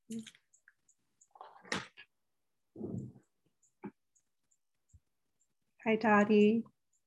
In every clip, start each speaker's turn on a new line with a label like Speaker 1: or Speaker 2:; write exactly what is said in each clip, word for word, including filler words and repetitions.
Speaker 1: Hi, Dottie.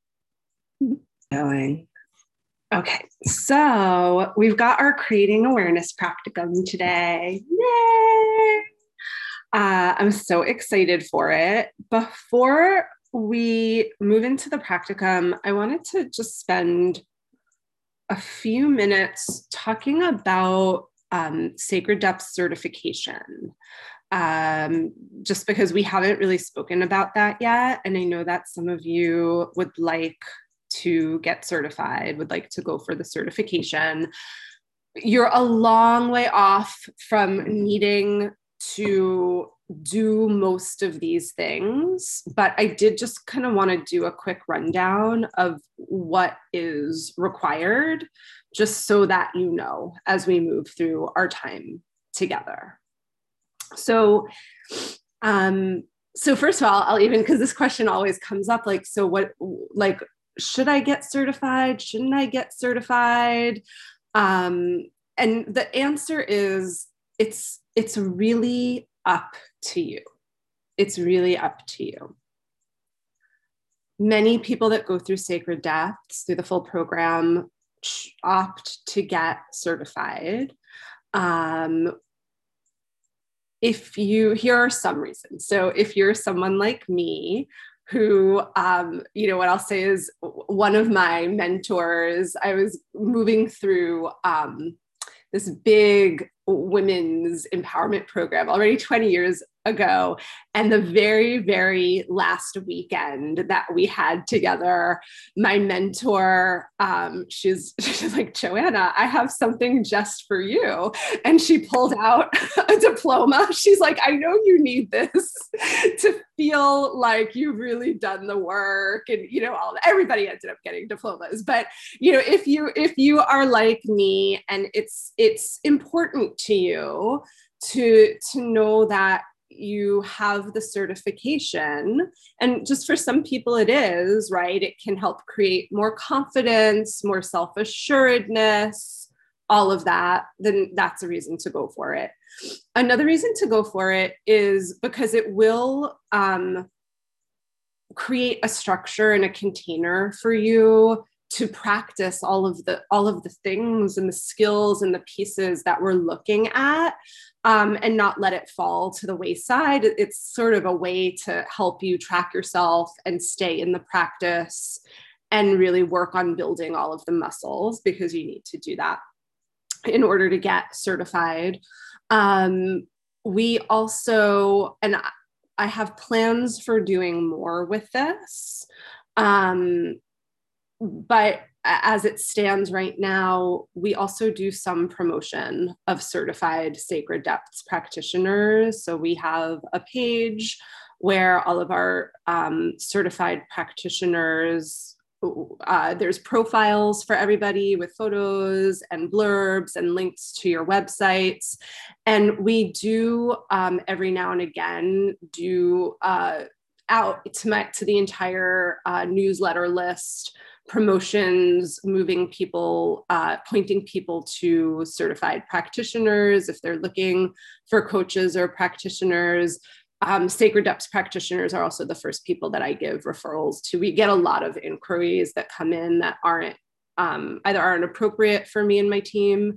Speaker 1: Going. Okay, so we've got our creating awareness practicum today. Yay! Uh, I'm so excited for it. Before we move into the practicum, I wanted to just spend a few minutes talking about um, Sacred Depths certification. Um, just because we haven't really spoken about that yet. And I know that some of you would like to get certified, would like to go for the certification. You're a long way off from needing to do most of these things, but I did just kind of want to do a quick rundown of what is required, just so that you know as we move through our time together. So, um, so first of all, I'll even, because this question always comes up, like, so what, like, should I get certified? Shouldn't I get certified? Um, and the answer is, it's, it's really up to you. It's really up to you. Many people that go through Sacred Depths, through the full program, opt to get certified. Um, If you, here are some reasons. So if you're someone like me who, um, you know, what I'll say is one of my mentors, I was moving through um, this big women's empowerment program already twenty years ago. And the very, very last weekend that we had together, my mentor, um, she's, she's like, Joanna, I have something just for you. And she pulled out a diploma. She's like, I know you need this to feel like you've really done the work. And, you know, all everybody ended up getting diplomas. But, you know, if you, if you are like me and it's, it's important to you to, to know that you have the certification, and just for some people it is, right? It can help create more confidence, more self-assuredness, all of that, then that's a reason to go for it. Another reason to go for it is because it will um, create a structure and a container for you to practice all of the all of the things and the skills and the pieces that we're looking at, um, and not let it fall to the wayside. It's sort of a way to help you track yourself and stay in the practice and really work on building all of the muscles, because you need to do that in order to get certified. Um, we also, and I have plans for doing more with this. Um, But as it stands right now, we also do some promotion of certified Sacred Depths practitioners. So we have a page where all of our um, certified practitioners, uh, there's profiles for everybody with photos and blurbs and links to your websites. And we do um, every now and again do uh, out to, my, to the entire uh, newsletter list, promotions, moving people, uh, pointing people to certified practitioners if they're looking for coaches or practitioners. Um, Sacred Depths practitioners are also the first people that I give referrals to. We get a lot of inquiries that come in that aren't um, either aren't appropriate for me and my team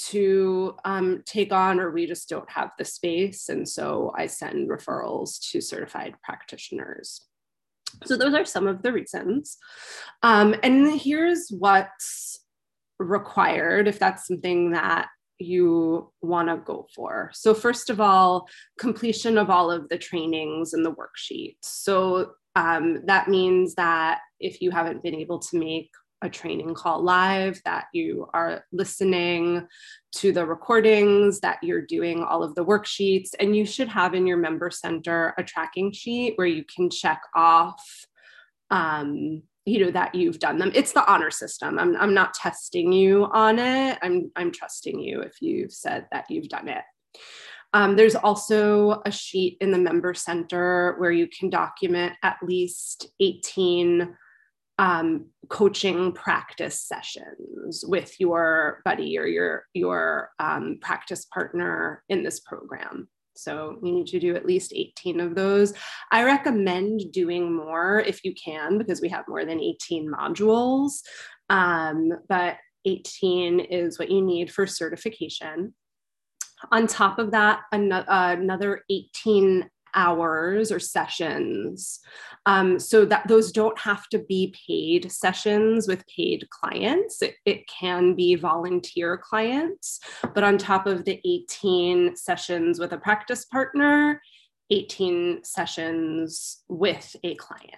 Speaker 1: to um, take on, or we just don't have the space. And so I send referrals to certified practitioners. So those are some of the reasons. Um, and here's what's required if that's something that you want to go for. So first of all, completion of all of the trainings and the worksheets. So um, that means that if you haven't been able to make a training call live, that you are listening to the recordings, that you're doing all of the worksheets, and you should have in your member center a tracking sheet where you can check off, um, you know, that you've done them. It's the honor system. I'm, I'm not testing you on it. I'm, I'm trusting you if you've said that you've done it. Um, there's also a sheet in the member center where you can document at least eighteen um, coaching practice sessions with your buddy or your, your um, practice partner in this program. So you need to do at least eighteen of those. I recommend doing more if you can, because we have more than eighteen modules, um, but eighteen is what you need for certification. On top of that, another eighteen hours or sessions. Um, so that those don't have to be paid sessions with paid clients. It, it can be volunteer clients, but on top of the eighteen sessions with a practice partner, eighteen sessions with a client.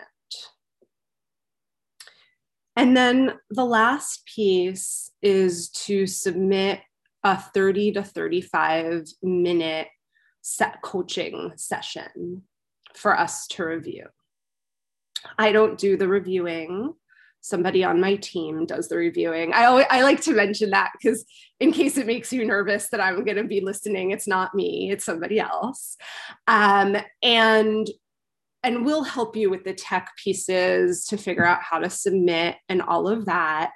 Speaker 1: And then the last piece is to submit a thirty to thirty-five minute set coaching session for us to review. I don't do the reviewing. Somebody on my team does the reviewing. I always, I like to mention that because in case it makes you nervous that I'm going to be listening, it's not me, it's somebody else. Um, and, and we'll help you with the tech pieces to figure out how to submit and all of that.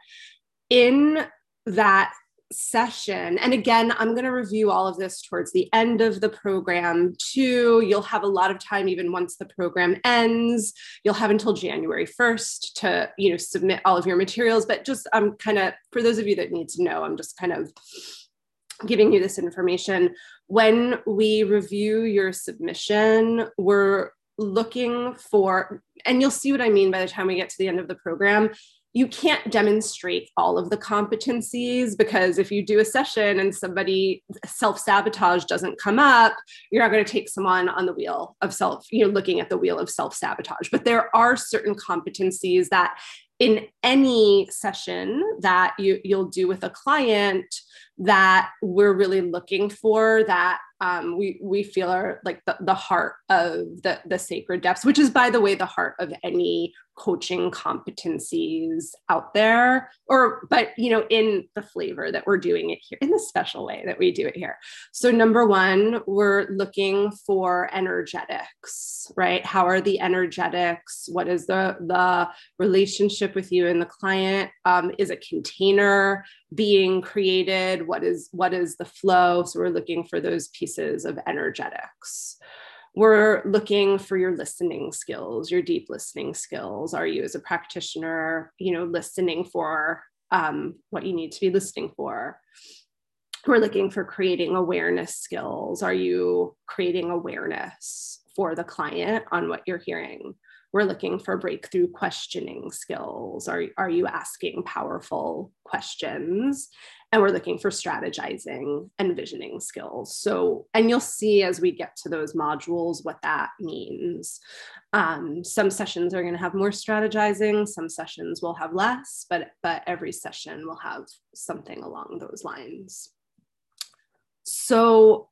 Speaker 1: In that session, and again, I'm going to review all of this towards the end of the program too. You'll have a lot of time even once the program ends. You'll have until January first to, you know, submit all of your materials, but just I'm um, kind of, for those of you that need to know, I'm just kind of giving you this information. When we review your submission, we're looking for, and you'll see what I mean by the time we get to the end of the program. You can't demonstrate all of the competencies, because if you do a session and somebody self-sabotage doesn't come up, you're not going to take someone on the wheel of self, you know, looking at the wheel of self-sabotage. But there are certain competencies that in any session that you, you'll do with a client that we're really looking for, that um, we, we feel are like the, the heart of the, the sacred depths, which is, by the way, the heart of any coaching competencies out there, or, but, you know, in the flavor that we're doing it here, in the special way that we do it here. So number one, we're looking for energetics, right? How are the energetics? What is the, the relationship with you and the client? Um, is a container being created? What is, what is the flow? So we're looking for those pieces of energetics. We're looking for your listening skills, your deep listening skills. Are you, as a practitioner, you know, listening for um, what you need to be listening for? We're looking for creating awareness skills. Are you creating awareness for the client on what you're hearing? We're looking for breakthrough questioning skills. Are, are you asking powerful questions? And we're looking for strategizing and visioning skills. So, and you'll see as we get to those modules what that means. Um, some sessions are going to have more strategizing, some sessions will have less, but, but every session will have something along those lines. So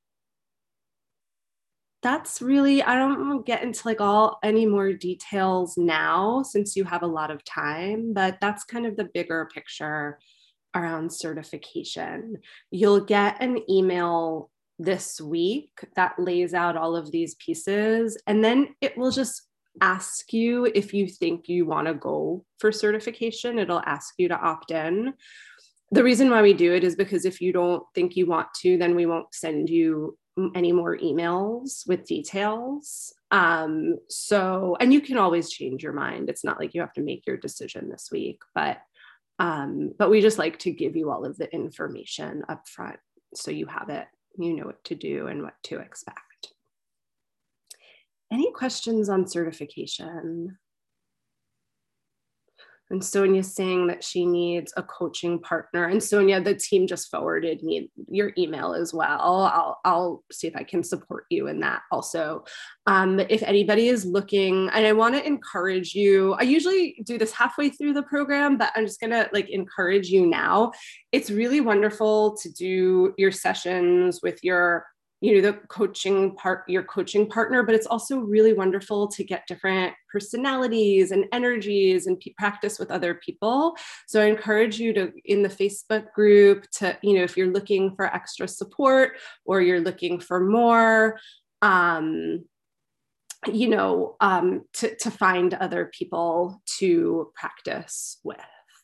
Speaker 1: that's really, I don't want to get into like all any more details now since you have a lot of time, but that's kind of the bigger picture around certification. You'll get an email this week that lays out all of these pieces, and then it will just ask you if you think you want to go for certification. It'll ask you to opt in. The reason why we do it is because if you don't think you want to, then we won't send you any more emails with details. Um, so, and you can always change your mind. It's not like you have to make your decision this week, but, um, but we just like to give you all of the information up front so you have it, you know what to do and what to expect. Any questions on certification? And Sonia's saying that she needs a coaching partner. And Sonia, the team just forwarded me your email as well. I'll, I'll see if I can support you in that also. Um, if anybody is looking, and I want to encourage you, I usually do this halfway through the program, but I'm just going to like encourage you now. It's really wonderful to do your sessions with your you know, the coaching part, your coaching partner, but it's also really wonderful to get different personalities and energies and practice with other people. So I encourage you to, in the Facebook group, to, you know, if you're looking for extra support or you're looking for more, um, you know, um, to, to find other people to practice with.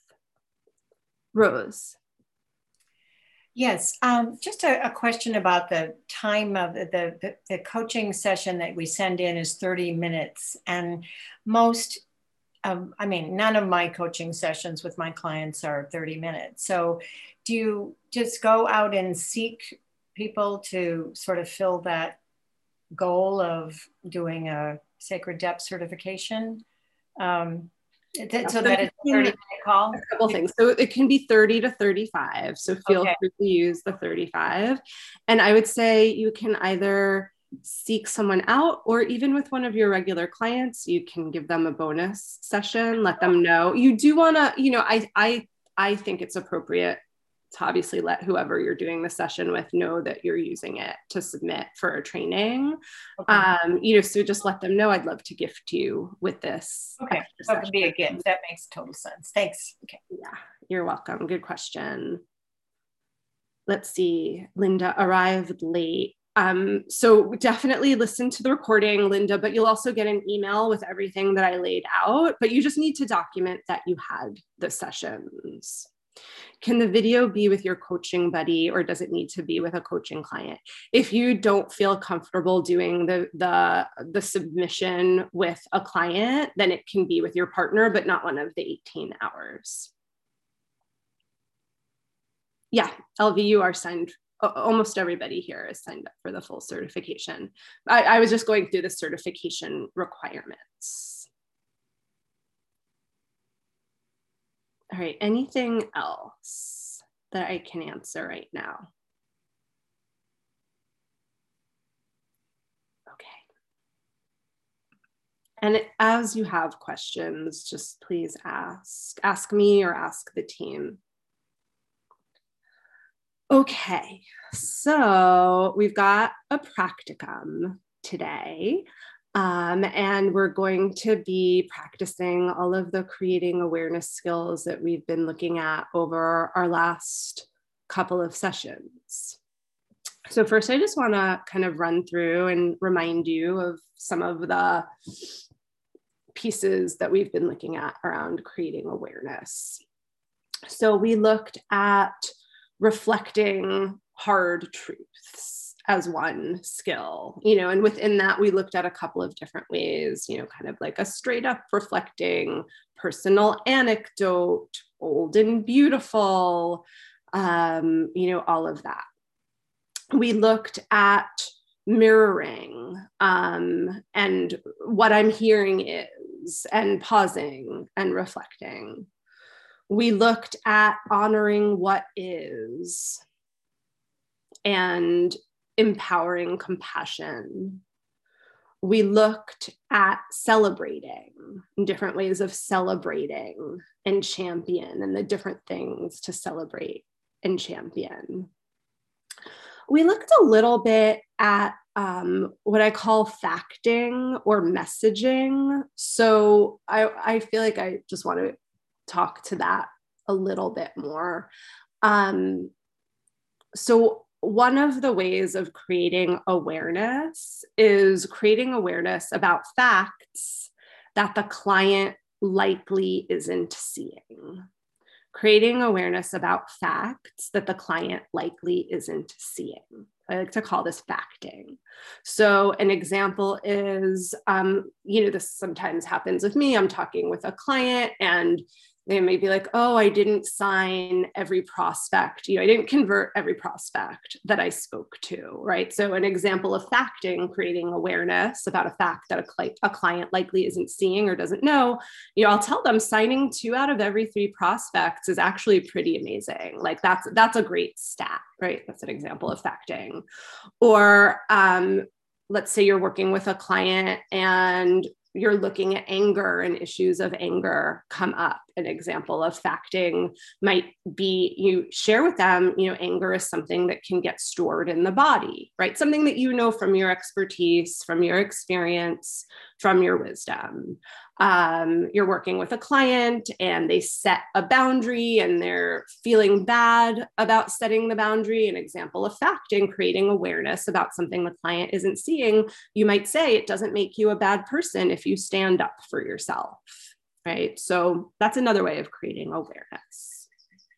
Speaker 1: Rose.
Speaker 2: Yes, um, just a, a question about the time of the, the, the coaching session that we send in is thirty minutes. And most, um, I mean, none of my coaching sessions with my clients are thirty minutes. So do you just go out and seek people to sort of fill that goal of doing a Sacred Depth certification? Um, th- so that it's a thirty minute call?
Speaker 1: A couple things. So it can be thirty to thirty-five. So feel
Speaker 2: Okay.
Speaker 1: free to use the thirty-five. And I would say you can either seek someone out, or even with one of your regular clients, you can give them a bonus session, let them know. You do want to, you know, I, I, I think it's appropriate to obviously let whoever you're doing the session with know that you're using it to submit for a training.
Speaker 2: Okay.
Speaker 1: Um, you know, so just let them know, I'd love to gift you with this.
Speaker 2: Okay, that would be a gift. That makes total sense. Thanks. Okay.
Speaker 1: Yeah, you're welcome. Good question. Let's see, Linda arrived late. Um, so definitely listen to the recording, Linda, but you'll also get an email with everything that I laid out, but you just need to document that you had the sessions. Can the video be with your coaching buddy, or does it need to be with a coaching client? If you don't feel comfortable doing the, the, the submission with a client, then it can be with your partner, but not one of the eighteen hours. Yeah, L V, you are signed. Almost everybody here is signed up for the full certification. I, I was just going through the certification requirements. All right, anything else that I can answer right now? Okay. And as you have questions, just please ask. Ask me or ask the team. Okay, so we've got a practicum today. Um, and we're going to be practicing all of the creating awareness skills that we've been looking at over our last couple of sessions. So first, I just want to kind of run through and remind you of some of the pieces that we've been looking at around creating awareness. So we looked at reflecting hard truths as one skill, you know, and within that, we looked at a couple of different ways, you know, kind of like a straight up reflecting, personal anecdote, old and beautiful, um, you know, all of that. We looked at mirroring, um, and what I'm hearing is, and pausing and reflecting. We looked at honoring what is and empowering compassion. We looked at celebrating, different ways of celebrating and champion, and the different things to celebrate and champion. We looked a little bit at um, what I call facting or messaging. So I, I feel like I just want to talk to that a little bit more. Um, so one of the ways of creating awareness is creating awareness about facts that the client likely isn't seeing. Creating awareness about facts that the client likely isn't seeing. I like to call this facting. So an example is, um, you know, this sometimes happens with me. I'm talking with a client and they may be like, oh, I didn't sign every prospect. You know, I didn't convert every prospect that I spoke to, right? So an example of facting, creating awareness about a fact that a, cli- a client likely isn't seeing or doesn't know, you know, I'll tell them signing two out of every three prospects is actually pretty amazing. Like that's, that's a great stat, right? That's an example of facting. Or um, let's say you're working with a client and you're looking at anger and issues of anger come up an example of facting might be, you share with them, you know, anger is something that can get stored in the body, right? Something that you know from your expertise, from your experience, from your wisdom. Um, you're working with a client and they set a boundary and they're feeling bad about setting the boundary. An example of facting, creating awareness about something the client isn't seeing. You might say it doesn't make you a bad person if you stand up for yourself, right? So that's another way of creating awareness.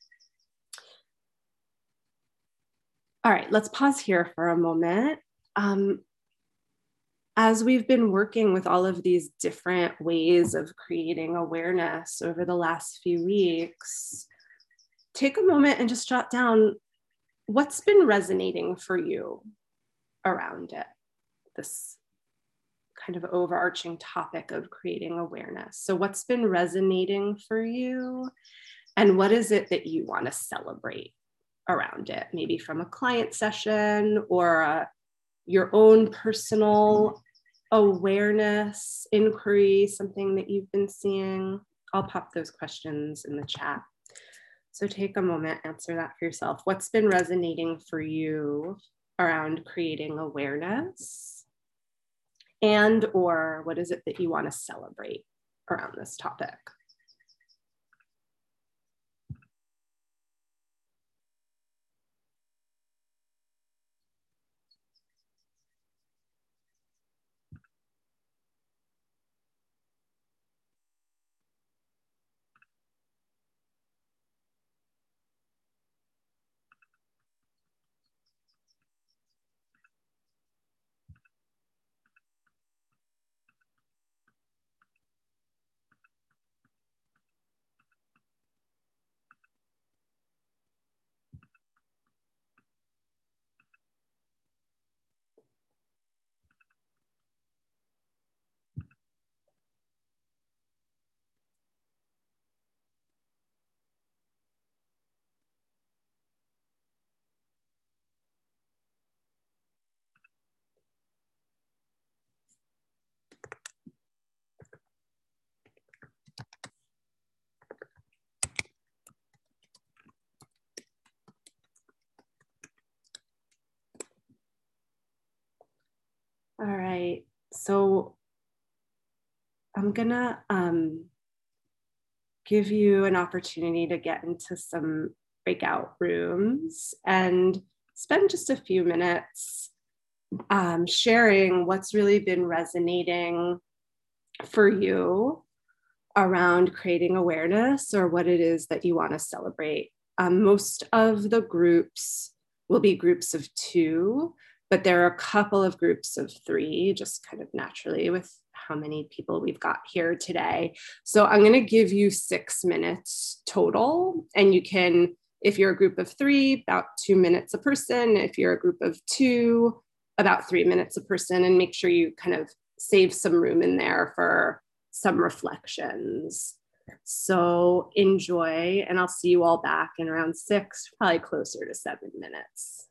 Speaker 1: All right, let's pause here for a moment. Um, As we've been working with all of these different ways of creating awareness over the last few weeks, take a moment and just jot down what's been resonating for you around it, this kind of overarching topic of creating awareness. So what's been resonating for you, and what is it that you want to celebrate around it? Maybe from a client session or a, your own personal awareness, inquiry, something that you've been seeing. I'll pop those questions in the chat. So take a moment, answer that for yourself. What's been resonating for you around creating awareness? And or what is it that you want to celebrate around this topic? All right, so I'm gonna um, give you an opportunity to get into some breakout rooms and spend just a few minutes um, sharing what's really been resonating for you around creating awareness, or what it is that you want to celebrate. Um, most of the groups will be groups of two, but there are a couple of groups of three, just kind of naturally with how many people we've got here today. So I'm going to give you six minutes total, and you can, if you're a group of three, about two minutes a person. If you're a group of two, about three minutes a person, and make sure you kind of save some room in there for some reflections. So enjoy, and I'll see you all back in around six, probably closer to seven minutes.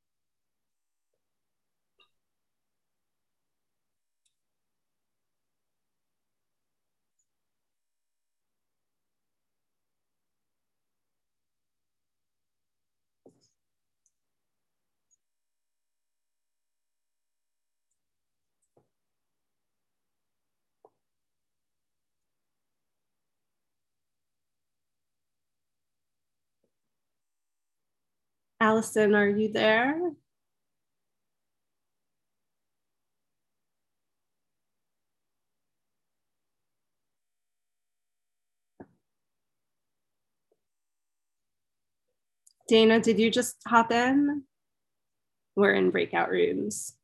Speaker 1: Allison, are you there? Dana, did you just hop in? We're in breakout rooms.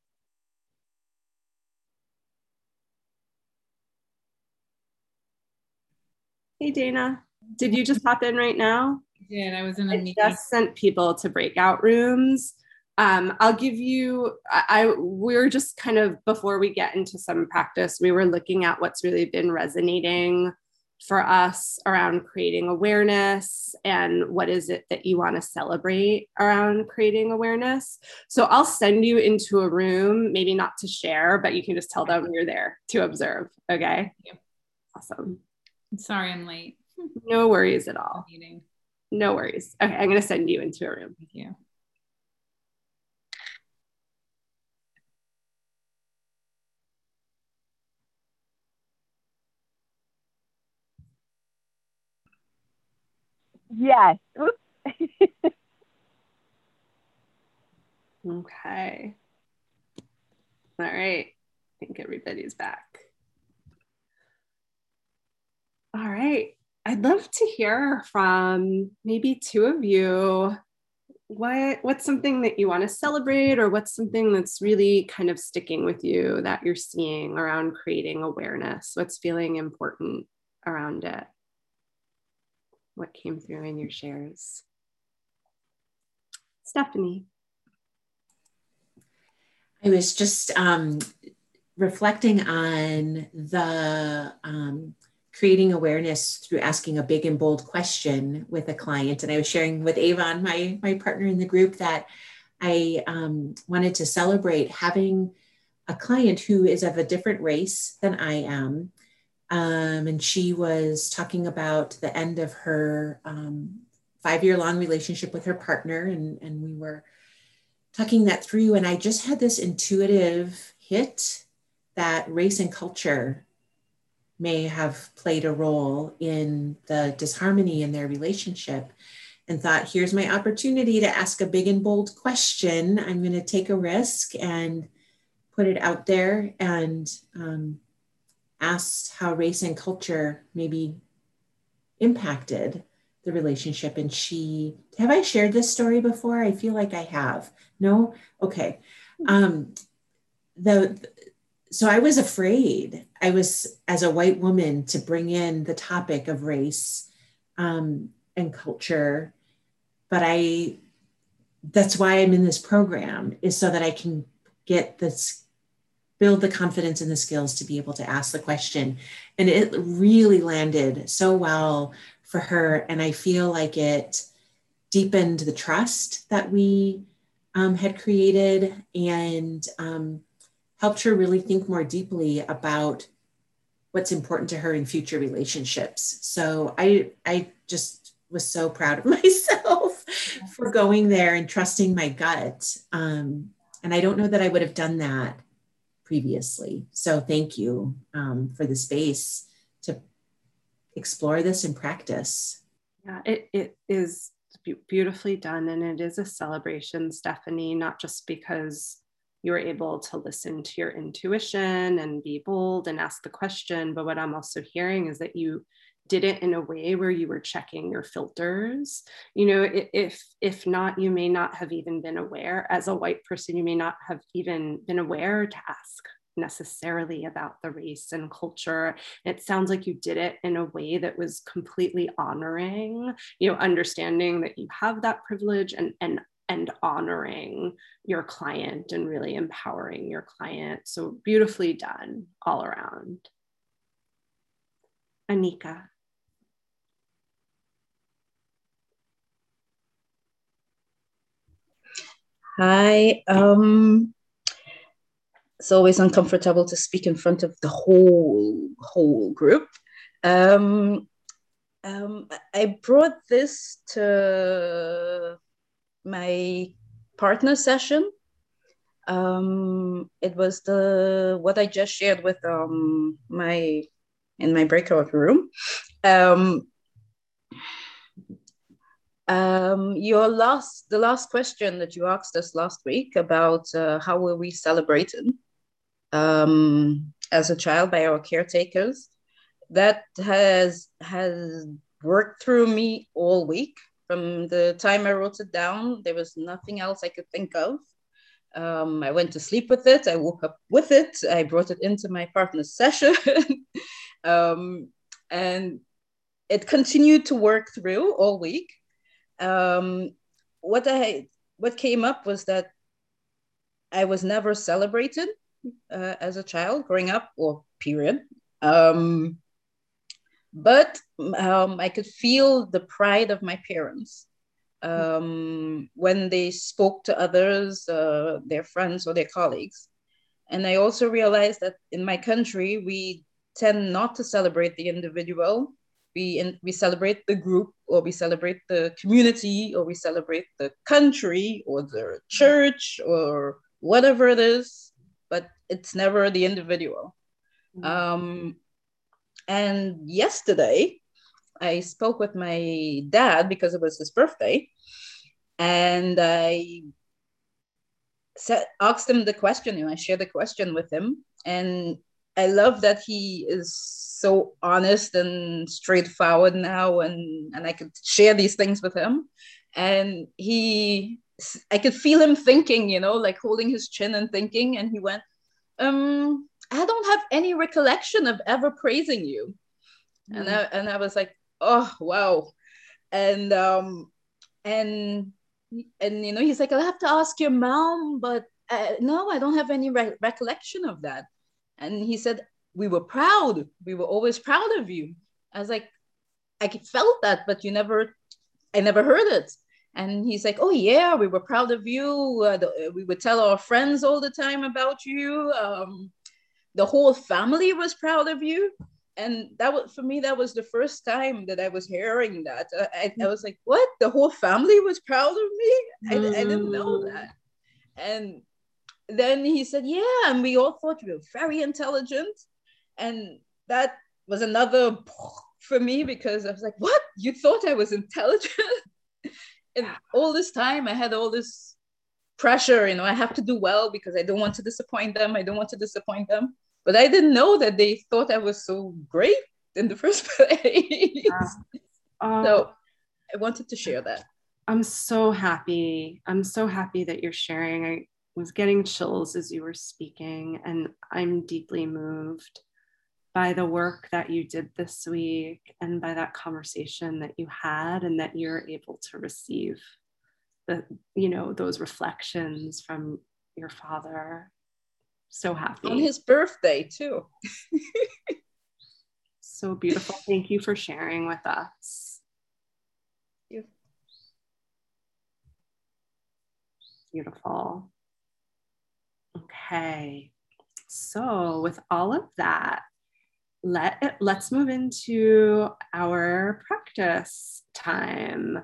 Speaker 1: Hey, Dana, did you just hop in right now?
Speaker 3: I did. I was in a
Speaker 1: I
Speaker 3: meeting.
Speaker 1: just sent people to breakout rooms. Um, I'll give you, I, I, we're just kind of, before we get into some practice, we were looking at what's really been resonating for us around creating awareness, and what is it that you want to celebrate around creating awareness. So I'll send you into a room, maybe not to share, but you can just tell them you're there to observe. Okay.
Speaker 3: Thank you.
Speaker 1: Awesome.
Speaker 3: I'm sorry I'm late.
Speaker 1: No worries at all. No worries. Okay, I'm going to send you into a room.
Speaker 3: Thank you.
Speaker 4: Yes.
Speaker 1: Okay. All right. I think everybody's back. All right. I'd love to hear from maybe two of you. What, what's something that you want to celebrate, or what's something that's really kind of sticking with you that you're seeing around creating awareness? What's feeling important around it? What came through in your shares? Stephanie.
Speaker 5: I was just um, reflecting on the um, creating awareness through asking a big and bold question with a client. And I was sharing with Avon, my, my partner in the group, that I um, wanted to celebrate having a client who is of a different race than I am. Um, and she was talking about the end of her um, five-year long relationship with her partner. And, and we were talking that through. And I just had this intuitive hit that race and culture may have played a role in the disharmony in their relationship, and thought, here's my opportunity to ask a big and bold question. I'm going to take a risk and put it out there, and um, asked how race and culture maybe impacted the relationship. And she, have I shared this story before? I feel like I have. No? Okay. Um, the, so I was afraid, I was, as a white woman, to bring in the topic of race um, and culture. But I, that's why I'm in this program, is so that I can get this, build the confidence and the skills to be able to ask the question. And it really landed so well for her. And I feel like it deepened the trust that we um, had created, and um, helped her really think more deeply about what's important to her in future relationships. So I, I just was so proud of myself for going there and trusting my gut. Um, and I don't know that I would have done that previously. So thank you um, for the space to explore this in practice.
Speaker 1: Yeah, it, it is beautifully done. And it is a celebration, Stephanie, not just because you were able to listen to your intuition and be bold and ask the question, but what I'm also hearing is that you did it in a way where you were checking your filters. You know, if if not, you may not have even been aware. As a white person, you may not have even been aware to ask necessarily about the race and culture. It sounds like you did it in a way that was completely honoring, you know, understanding that you have that privilege, and and and honoring your client and really empowering your client. So beautifully done all around. Anika.
Speaker 6: Hi. Um, it's always uncomfortable to speak in front of the whole whole group. Um, um, I brought this to my partner session. Um, it was the what I just shared with um, my in my breakout room. Um, Um, your last, the last question that you asked us last week about uh, how were we celebrated um, as a child by our caretakers, that has has worked through me all week. From the time I wrote it down, there was nothing else I could think of. Um, I went to sleep with it. I woke up with it. I brought it into my partner's session, um, and it continued to work through all week. Um, what I what came up was that I was never celebrated uh, as a child growing up, or period. Um, but um, I could feel the pride of my parents um, when they spoke to others, uh, their friends or their colleagues. And I also realized that in my country, we tend not to celebrate the individual We in, we celebrate the group, or we celebrate the community, or we celebrate the country, or the church, or whatever it is, but it's never the individual. Mm-hmm. Um, and yesterday, I spoke with my dad because it was his birthday, and I said, asked him the question, and I shared the question with him. And I love that he is so honest and straightforward now, and, and I could share these things with him. And he, I could feel him thinking, you know, like holding his chin and thinking. And he went, um, I don't have any recollection of ever praising you. Mm. And I, and I was like, oh, wow. And, um, and, and, you know, he's like, I'll have to ask your mom, but uh, no, I don't have any re- recollection of that. And he said, we were proud. We were always proud of you. I was like, I felt that, but you never, I never heard it. And he's like, oh yeah, we were proud of you. Uh, the, we would tell our friends all the time about you. Um, the whole family was proud of you. And that was, for me, that was the first time that I was hearing that. I, I was like, what? The whole family was proud of me? I, I didn't know that. And then he said, yeah, and we all thought you were very intelligent. And that was another for me, because I was like, what? You thought I was intelligent? And all this time I had all this pressure, you know, I have to do well because I don't want to disappoint them. I don't want to disappoint them. But I didn't know that they thought I was so great in the first place. Yeah. Um, so I wanted to share that.
Speaker 1: I'm so happy. I'm so happy that you're sharing. I was getting chills as you were speaking, and I'm deeply moved by the work that you did this week and by that conversation that you had, and that you're able to receive the, you know, those reflections from your father. So happy.
Speaker 6: On his birthday too.
Speaker 1: So beautiful. Thank you for sharing with us.
Speaker 6: Thank you.
Speaker 1: Beautiful. Okay. So with all of that, let, let's move into our practice time.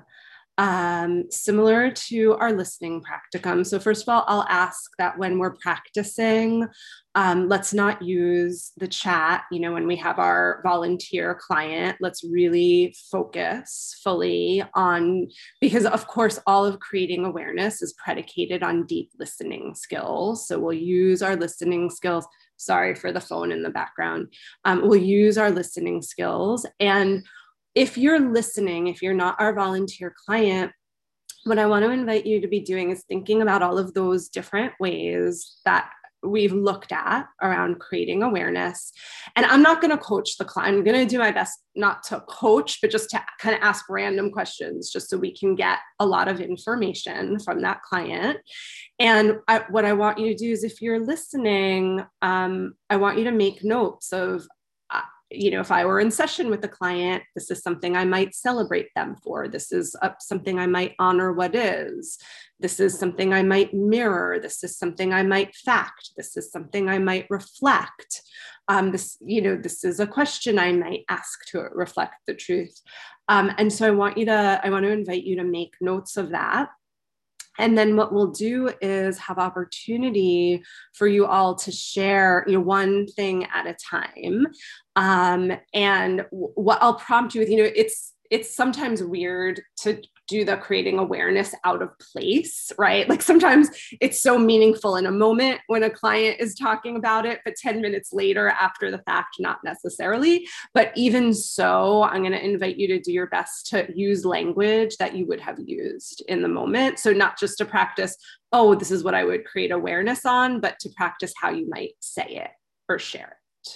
Speaker 1: Um, similar to our listening practicum. So first of all, I'll ask that when we're practicing, um, let's not use the chat. You know, when we have our volunteer client, let's really focus fully on, because of course, all of creating awareness is predicated on deep listening skills. So we'll use our listening skills. Sorry for the phone in the background. Um, we'll use our listening skills. And if you're listening, if you're not our volunteer client, what I want to invite you to be doing is thinking about all of those different ways that we've looked at around creating awareness. And I'm not going to coach the client. I'm going to do my best not to coach, but just to kind of ask random questions, just so we can get a lot of information from that client. And I, what I want you to do is, if you're listening, um, I want you to make notes of, you know, if I were in session with a client, this is something I might celebrate them for. This is uh, something I might honor what is. This is something I might mirror. This is something I might fact. This is something I might reflect. Um, this, you know, this is a question I might ask to reflect the truth. Um, and so I want you to, I want to invite you to make notes of that. And then what we'll do is have opportunity for you all to share, you know, one thing at a time. Um, and what I'll prompt you with, you know, it's it's sometimes weird to do the creating awareness out of place, right? Like sometimes it's so meaningful in a moment when a client is talking about it, but ten minutes later after the fact, not necessarily. But even so, I'm going to invite you to do your best to use language that you would have used in the moment. So not just to practice, oh, this is what I would create awareness on, but to practice how you might say it or share it.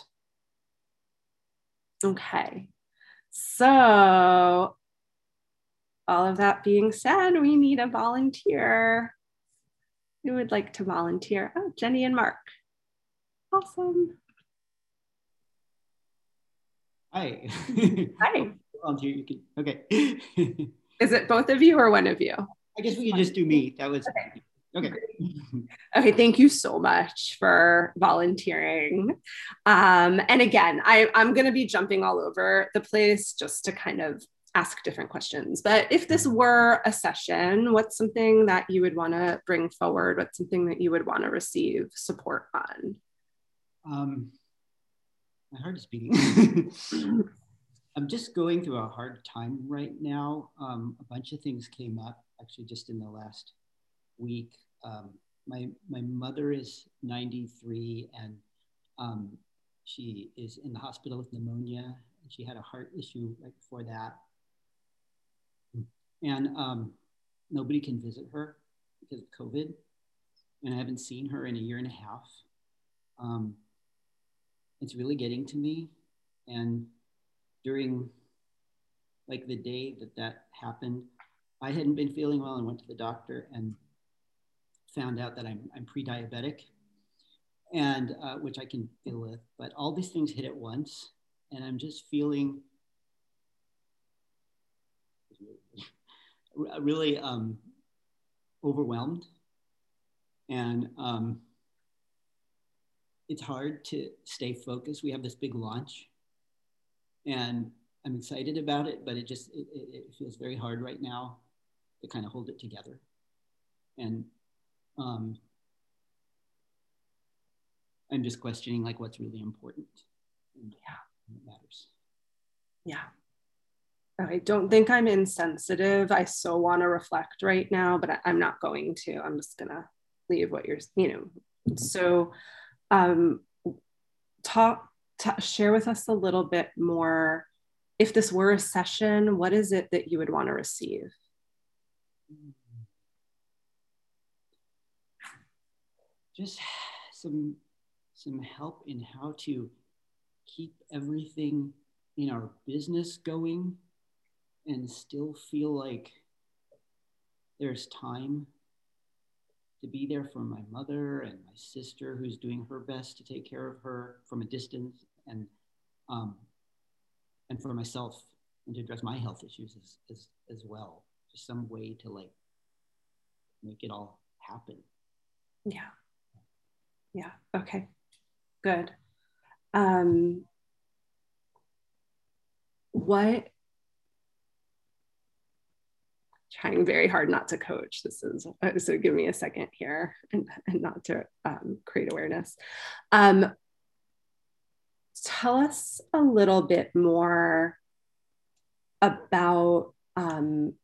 Speaker 1: Okay. So all of that being said, we need a volunteer. Who would like to volunteer? Oh, Jenny and Mark. Awesome.
Speaker 3: Hi.
Speaker 1: Hi.
Speaker 3: Volunteer, you can, okay.
Speaker 1: Is it both of you or one of you?
Speaker 3: I guess we can just do me. That was,
Speaker 1: okay.
Speaker 3: Okay.
Speaker 1: Okay, thank you so much for volunteering. Um, and again, I, I'm going to be jumping all over the place just to kind of ask different questions. But if this were a session, what's something that you would want to bring forward? What's something that you would want to receive support on?
Speaker 3: Um, my heart is beating. I'm just going through a hard time right now. Um, a bunch of things came up actually just in the last week. Um, my my mother is ninety-three, and um, she is in the hospital with pneumonia, and she had a heart issue right before that. And um, nobody can visit her because of COVID, and I haven't seen her in a year and a half. Um, it's really getting to me, and during like the day that that happened, I hadn't been feeling well and went to the doctor and found out that I'm, I'm pre-diabetic, and uh, which I can deal with, but all these things hit at once, and I'm just feeling really um, overwhelmed, and um, it's hard to stay focused. We have this big launch, and I'm excited about it, but it just, it, it feels very hard right now to kind of hold it together. And um, I'm just questioning like what's really important. And
Speaker 1: yeah,
Speaker 3: it matters.
Speaker 1: Yeah. I don't think I'm insensitive. I so want to reflect right now, but I, I'm not going to. I'm just gonna leave what you're, you know. So, um, talk, t- share with us a little bit more. If this were a session, what is it that you would want to receive?
Speaker 3: Just some some help in how to keep everything in our business going and still feel like there's time to be there for my mother and my sister who's doing her best to take care of her from a distance, and um, and for myself, and to address my health issues as, as, as well. Just some way to like make it all happen.
Speaker 1: Yeah. Yeah. Okay. Good. Um, what, trying very hard not to coach. This is, uh, so give me a second here and, and not to um, create awareness. Um, tell us a little bit more about, um,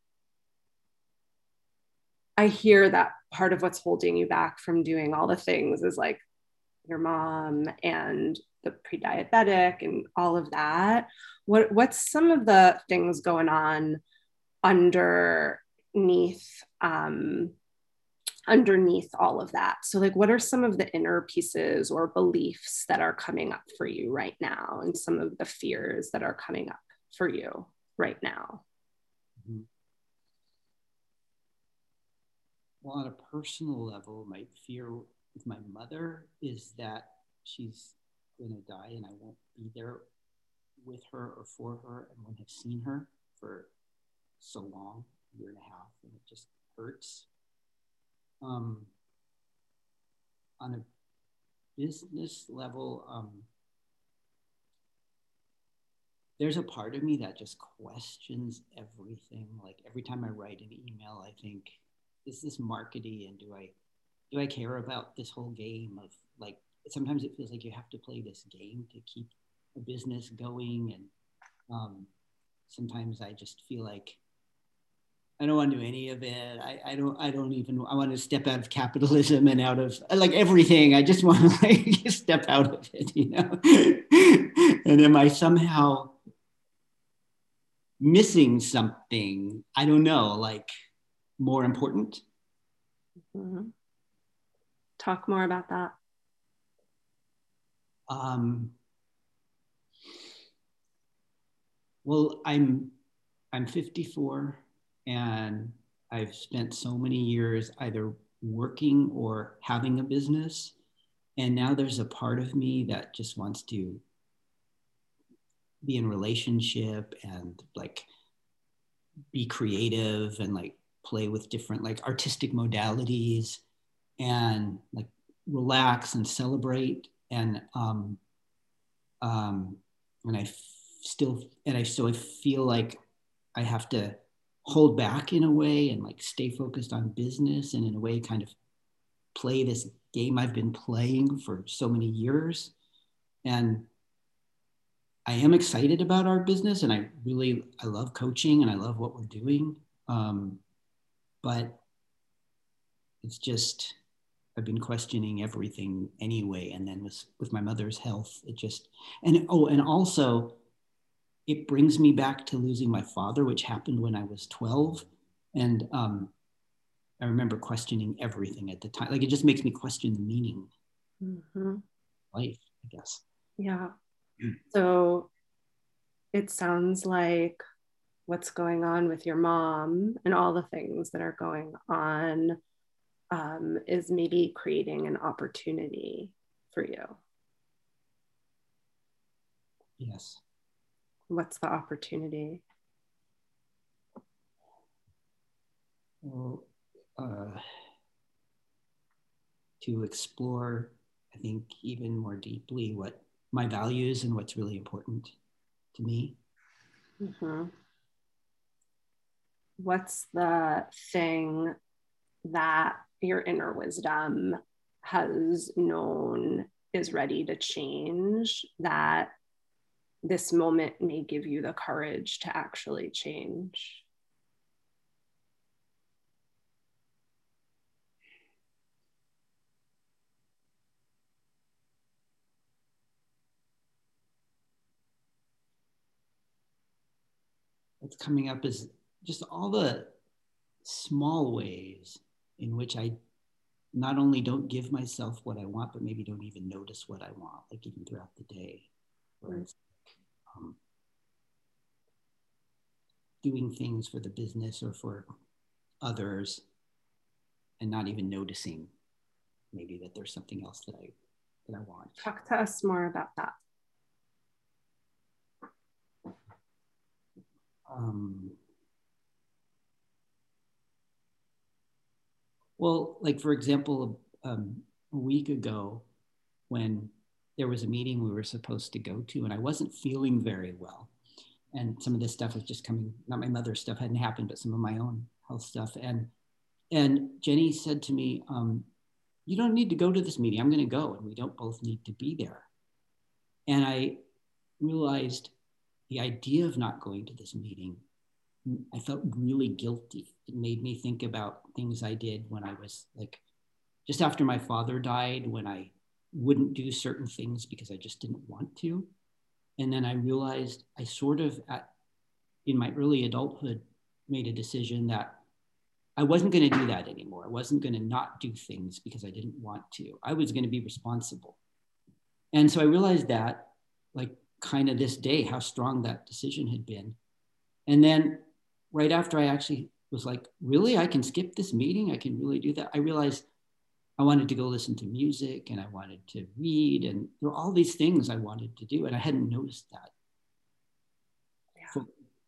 Speaker 1: I hear that part of what's holding you back from doing all the things is like your mom and the pre-diabetic and all of that. What, what's some of the things going on underneath um, underneath all of that? So like, what are some of the inner pieces or beliefs that are coming up for you right now, and some of the fears that are coming up for you right now?
Speaker 3: Mm-hmm. Well, on a personal level, my fear with my mother is that she's going to die and I won't be there with her or for her, and won't have seen her for so long, a year and a half, and it just hurts. Um, on a business level, um, there's a part of me that just questions everything. Like every time I write an email, I think, is this marketing, and do I do I care about this whole game of like, sometimes it feels like you have to play this game to keep a business going, and um, sometimes I just feel like I don't want to do any of it. I, I don't I don't even I want to step out of capitalism and out of like everything. I just want to like step out of it, you know. And am I somehow missing something? I don't know, like more important.
Speaker 1: Mm-hmm. Talk more about that.
Speaker 3: Um, well, I'm I'm fifty-four, and I've spent so many years either working or having a business, and now there's a part of me that just wants to be in relationship and like be creative and like play with different like artistic modalities. and like relax and celebrate. And, um, um, and I f- still, and I still feel like I have to hold back in a way and like stay focused on business, and in a way kind of play this game I've been playing for so many years. And I am excited about our business, and I really, I love coaching and I love what we're doing. Um, but it's just, I've been questioning everything anyway. And then with, with my mother's health, it just, and oh, and also it brings me back to losing my father, which happened when I was twelve. And um, I remember questioning everything at the time. Like, it just makes me question the meaning
Speaker 1: Mm-hmm.
Speaker 3: of life, I guess.
Speaker 1: Yeah. So it sounds like what's going on with your mom and all the things that are going on um, is maybe creating an opportunity for you.
Speaker 3: Yes.
Speaker 1: What's the opportunity?
Speaker 3: Well, uh, to explore, I think, even more deeply what my values and what's really important to me.
Speaker 1: Mm-hmm. What's the thing that your inner wisdom has known is ready to change, that this moment may give you the courage to actually change?
Speaker 3: What's coming up is just all the small ways in which I not only don't give myself what I want, but maybe don't even notice what I want, like even throughout the day, where it's um, doing things for the business or for others and not even noticing maybe that there's something else that I that I want.
Speaker 1: Talk to us more about that.
Speaker 3: Um, well, like for example, um, a week ago when there was a meeting we were supposed to go to, and I wasn't feeling very well. And some of this stuff was just coming, not my mother's stuff hadn't happened, but some of my own health stuff. And and Jenny said to me, um, you don't need to go to this meeting. I'm going to go, and we don't both need to be there. And I realized the idea of not going to this meeting, I felt really guilty. It made me think about things I did when I was like, just after my father died, when I wouldn't do certain things because I just didn't want to. And then I realized I sort of, at, in my early adulthood, made a decision that I wasn't going to do that anymore. I wasn't going to not do things because I didn't want to. I was going to be responsible. And so I realized that, like, kind of this day, how strong that decision had been. And then right after I actually was like, really, I can skip this meeting? I can really do that? I realized I wanted to go listen to music, and I wanted to read, and there were all these things I wanted to do, and I hadn't noticed that.
Speaker 1: Yeah.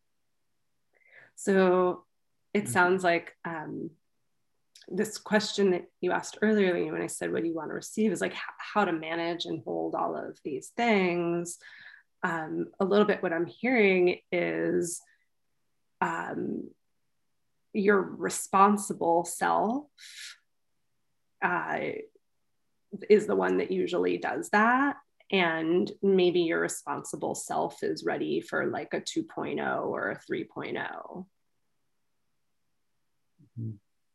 Speaker 1: So it sounds like um, this question that you asked earlier when I said, what do you want to receive, is like how to manage and hold all of these things. Um, a little bit what I'm hearing is um, your responsible self uh, is the one that usually does that. And maybe your responsible self is ready for like a two point oh or a three point oh.
Speaker 3: Mm-hmm.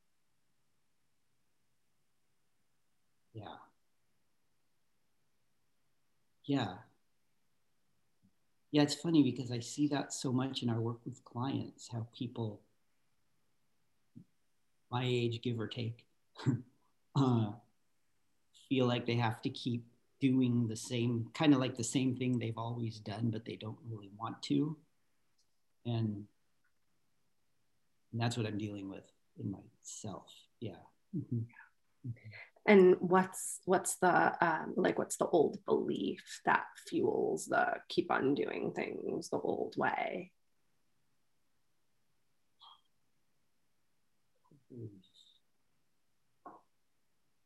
Speaker 3: Yeah. Yeah. Yeah, it's funny because I see that so much in our work with clients, how people my age, give or take, uh, feel like they have to keep doing the same, kind of like the same thing they've always done, but they don't really want to. And, and that's what I'm dealing with in myself. Yeah. Mm-hmm. Mm-hmm.
Speaker 1: And what's what's the um, like what's the old belief that fuels the keep on doing things the old way?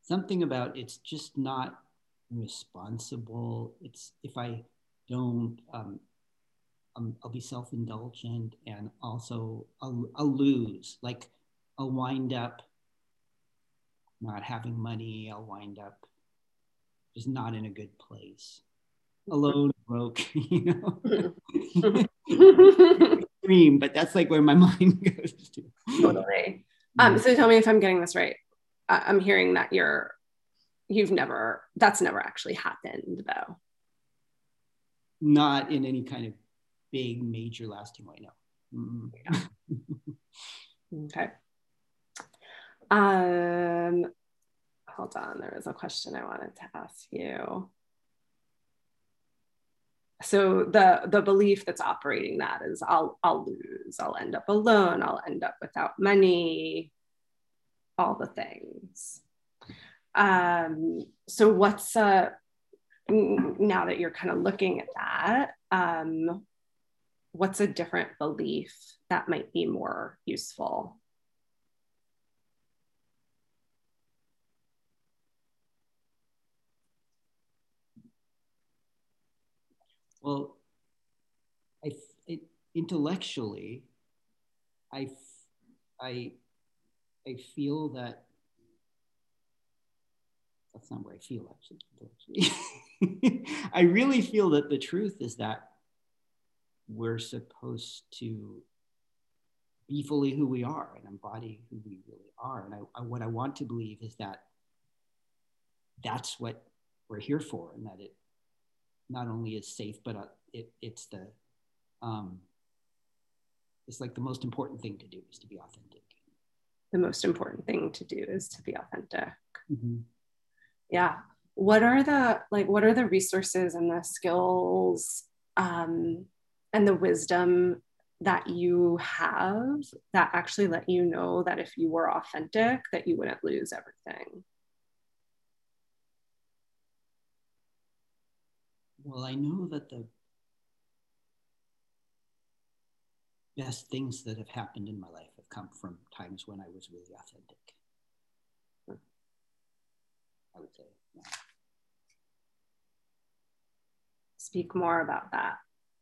Speaker 3: something about it's just not responsible. It's if I don't, um, um, I'll be self-indulgent, and also I'll, I'll lose. Like I'll wind up not having money. I'll wind up just not in a good place. Alone, broke, you know. Extreme, but that's like where my mind goes to.
Speaker 1: Totally. Um, so tell me if I'm getting this right. Uh, I'm hearing that you're, you've never, that's never actually happened though.
Speaker 3: Not in any kind of big, major, lasting way, no. Mm-hmm.
Speaker 1: Yeah. Okay. Um, hold on, there was a question I wanted to ask you. So the the belief that's operating that is I'll I'll lose, I'll end up alone, I'll end up without money, all the things. Um, so what's uh now that you're kind of looking at that, um, what's a different belief that might be more useful?
Speaker 3: Well, I it, intellectually, I I I feel that that's not where I feel actually. I really feel that the truth is that we're supposed to be fully who we are and embody who we really are. And I, I, what I want to believe is that that's what we're here for, and that it not only is safe, but uh, it, it's the um, it's like the most important thing to do is to be authentic.
Speaker 1: The most important thing to do is to be authentic.
Speaker 3: Mm-hmm.
Speaker 1: Yeah. What are the, like, what are the resources and the skills um, and the wisdom that you have that actually let you know that if you were authentic, that you wouldn't lose everything?
Speaker 3: Well, I know that the best things that have happened in my life have come from times when I was really authentic. I would say, yeah.
Speaker 1: Speak more about that.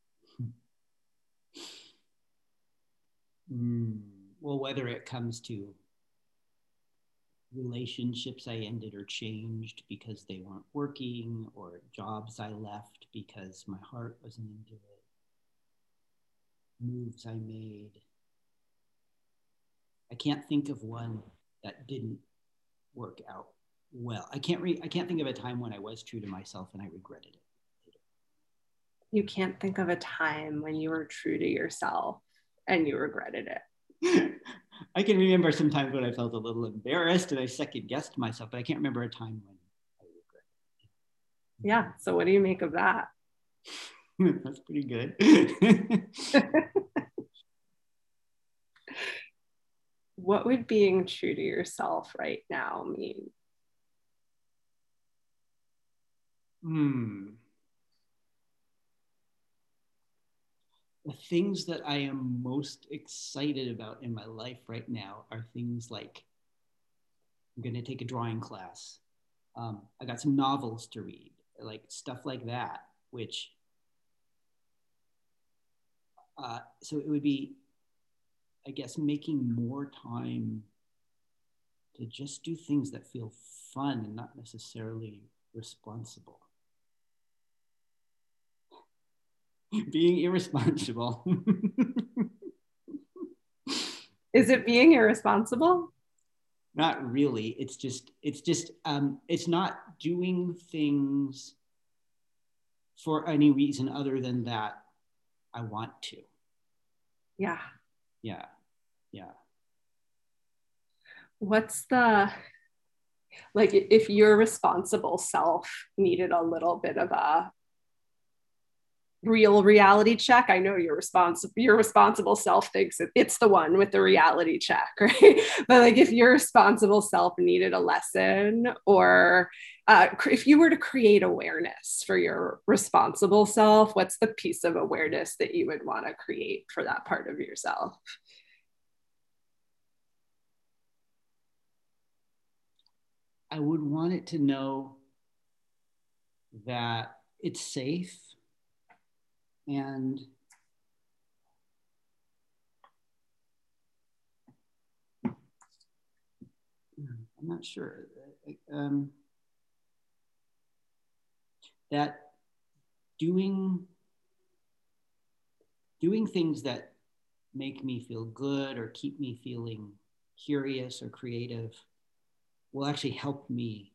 Speaker 3: Mm, well, whether it comes to relationships I ended or changed because they weren't working, or jobs I left because my heart wasn't into it, moves I made. I can't think of one that didn't work out well. I can't re- I can't think of a time when I was true to myself and I regretted it.
Speaker 1: You can't think of a time when you were true to yourself and you regretted it.
Speaker 3: I can remember some times when I felt a little embarrassed and I second guessed myself, but I can't remember a time when I regretted it.
Speaker 1: Yeah. So what do you make of that?
Speaker 3: That's pretty good.
Speaker 1: What would being true to yourself right now mean?
Speaker 3: Hmm. The things that I am most excited about in my life right now are things like I'm going to take a drawing class. Um, I got some novels to read, like stuff like that, which, uh, so it would be, I guess, making more time to just do things that feel fun and not necessarily responsible. Being irresponsible.
Speaker 1: Is it being irresponsible?
Speaker 3: Not really. It's just, it's just, um, it's not doing things for any reason other than that I want to.
Speaker 1: Yeah.
Speaker 3: Yeah. Yeah.
Speaker 1: What's the, like, if your responsible self needed a little bit of a real reality check, I know your responsible your responsible self thinks that it's the one with the reality check, right? But like, if your responsible self needed a lesson, or uh, if you were to create awareness for your responsible self, what's the piece of awareness that you would want to create for that part of yourself?
Speaker 3: I would want it to know that it's safe and I'm not sure um, that doing doing things that make me feel good or keep me feeling curious or creative will actually help me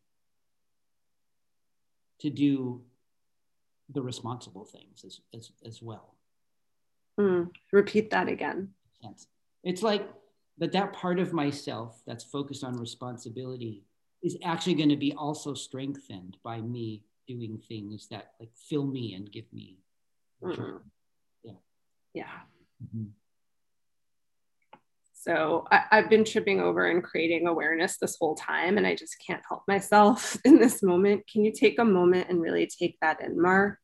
Speaker 3: to do the responsible things as, as, as well.
Speaker 1: Mm, repeat that again.
Speaker 3: It's like that that part of myself that's focused on responsibility is actually going to be also strengthened by me doing things that like fill me and give me joy.
Speaker 1: Mm-hmm.
Speaker 3: Yeah.
Speaker 1: Yeah.
Speaker 3: Mm-hmm.
Speaker 1: So I, I've been tripping over and creating awareness this whole time, and I just can't help myself in this moment. Can you take a moment and really take that in, Mark?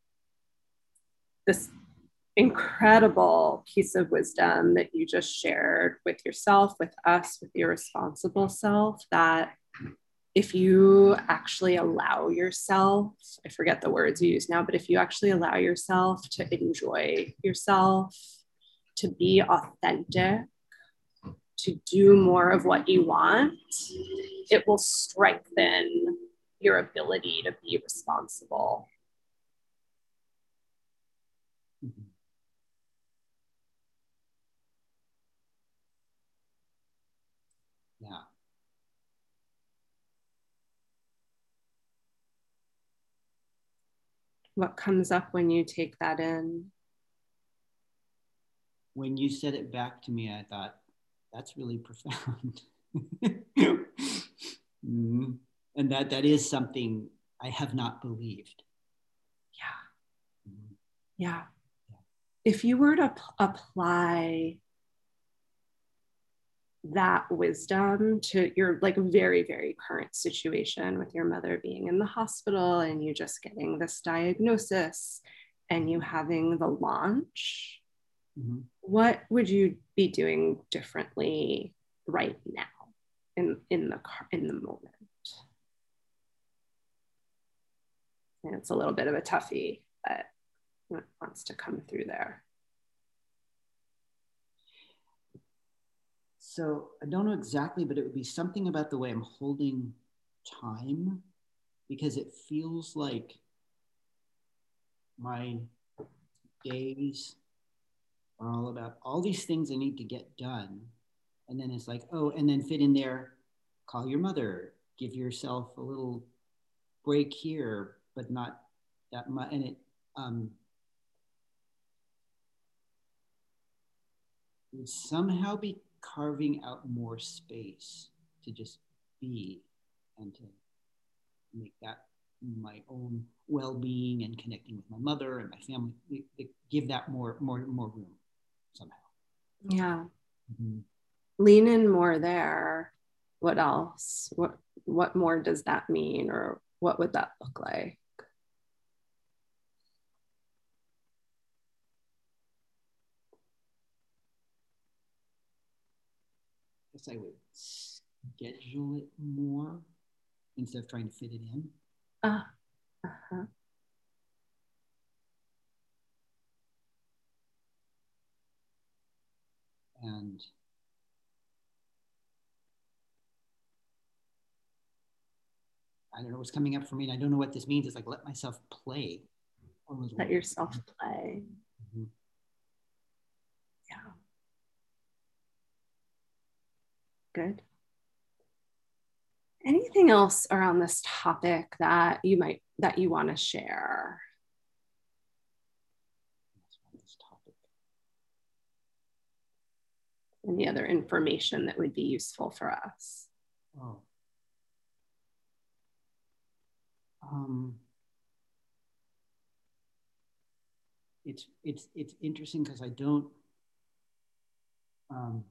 Speaker 1: This incredible piece of wisdom that you just shared with yourself, with us, with your responsible self, that if you actually allow yourself, I forget the words you use now, but if you actually allow yourself to enjoy yourself, to be authentic, to do more of what you want, it will strengthen your ability to be responsible.
Speaker 3: Mm-hmm. Yeah.
Speaker 1: What comes up when you take that in?
Speaker 3: When you said it back to me, I thought, that's really profound. Mm-hmm. And that that is something I have not believed.
Speaker 1: Yeah. Mm-hmm. Yeah. Yeah. If you were to p- apply that wisdom to your like very, very current situation with your mother being in the hospital and you just getting this diagnosis and you having the launch, mm-hmm. what would you be doing differently right now in, in the car, in the moment? And it's a little bit of a toughie, but what wants to come through there?
Speaker 3: So I don't know exactly, but it would be something about the way I'm holding time, because it feels like my days are all about all these things I need to get done. And then it's like, oh, and then fit in there, call your mother, give yourself a little break here, but not that much. And it, um, it would somehow be carving out more space to just be and to make that my own well-being and connecting with my mother and my family, give that more more more room somehow.
Speaker 1: Yeah. Mm-hmm. Lean in more there. What else? What what more does that mean, or what would that look like?
Speaker 3: I guess I would schedule it more instead of trying to fit it in.
Speaker 1: Uh, uh-huh.
Speaker 3: And I don't know what's coming up for me, and I don't know what this means. It's like, let myself play.
Speaker 1: Let yourself play. Mm-hmm. Yeah. Good. Anything else around this topic that you might, that you want to share? This topic. Any other information that would be useful for us?
Speaker 3: Oh. Um, it's it's it's interesting because I don't. Um,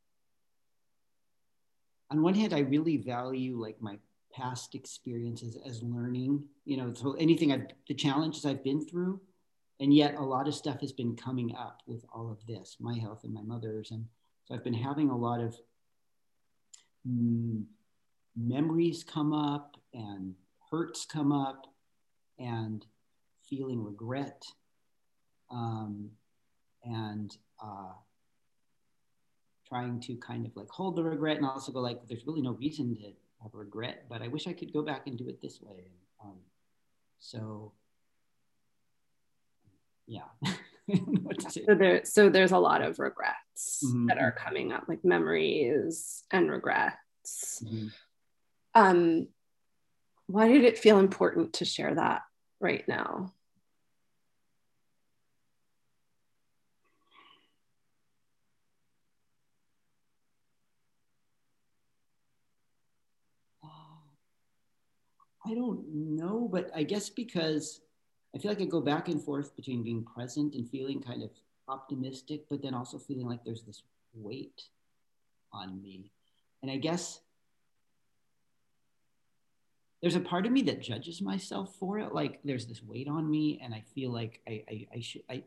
Speaker 3: on one hand, I really value like my past experiences as learning. You know, so anything I've the challenges I've been through, and yet a lot of stuff has been coming up with all of this, my health and my mother's, and so I've been having a lot of. Mm, memories come up and hurts come up and feeling regret um, and uh, trying to kind of like hold the regret and also go like, there's really no reason to have regret, but I wish I could go back and do it this way. Um, so, yeah.
Speaker 1: so, there, so there's a lot of regrets
Speaker 3: mm-hmm.
Speaker 1: that are coming up, like memories and regrets.
Speaker 3: Mm-hmm.
Speaker 1: Um, why did it feel important to share that right now?
Speaker 3: I don't know, but I guess because I feel like I go back and forth between being present and feeling kind of optimistic, but then also feeling like there's this weight on me. And I guess there's a part of me that judges myself for it. Like there's this weight on me and I feel like I, I, I should, I,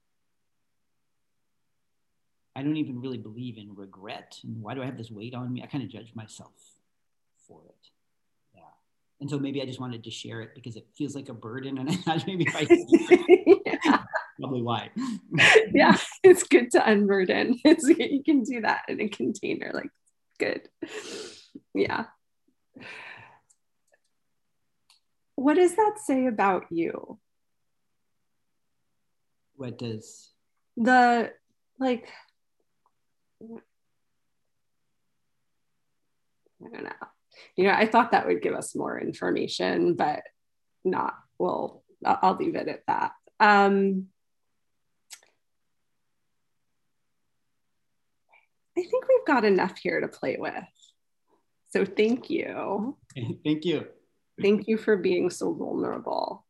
Speaker 3: I don't even really believe in regret. And why do I have this weight on me? I kind of judge myself for it. Yeah. And so maybe I just wanted to share it because it feels like a burden and I thought maybe if I yeah. Probably why.
Speaker 1: Yeah, it's good to unburden. It's, you can do that in a container, like good. Yeah. What does that say about you?
Speaker 3: What does?
Speaker 1: The, like, I don't know. You know, I thought that would give us more information, but not, well, I'll leave it at that. Um, I think we've got enough here to play with. So thank you.
Speaker 3: Thank you.
Speaker 1: Thank you for being so vulnerable.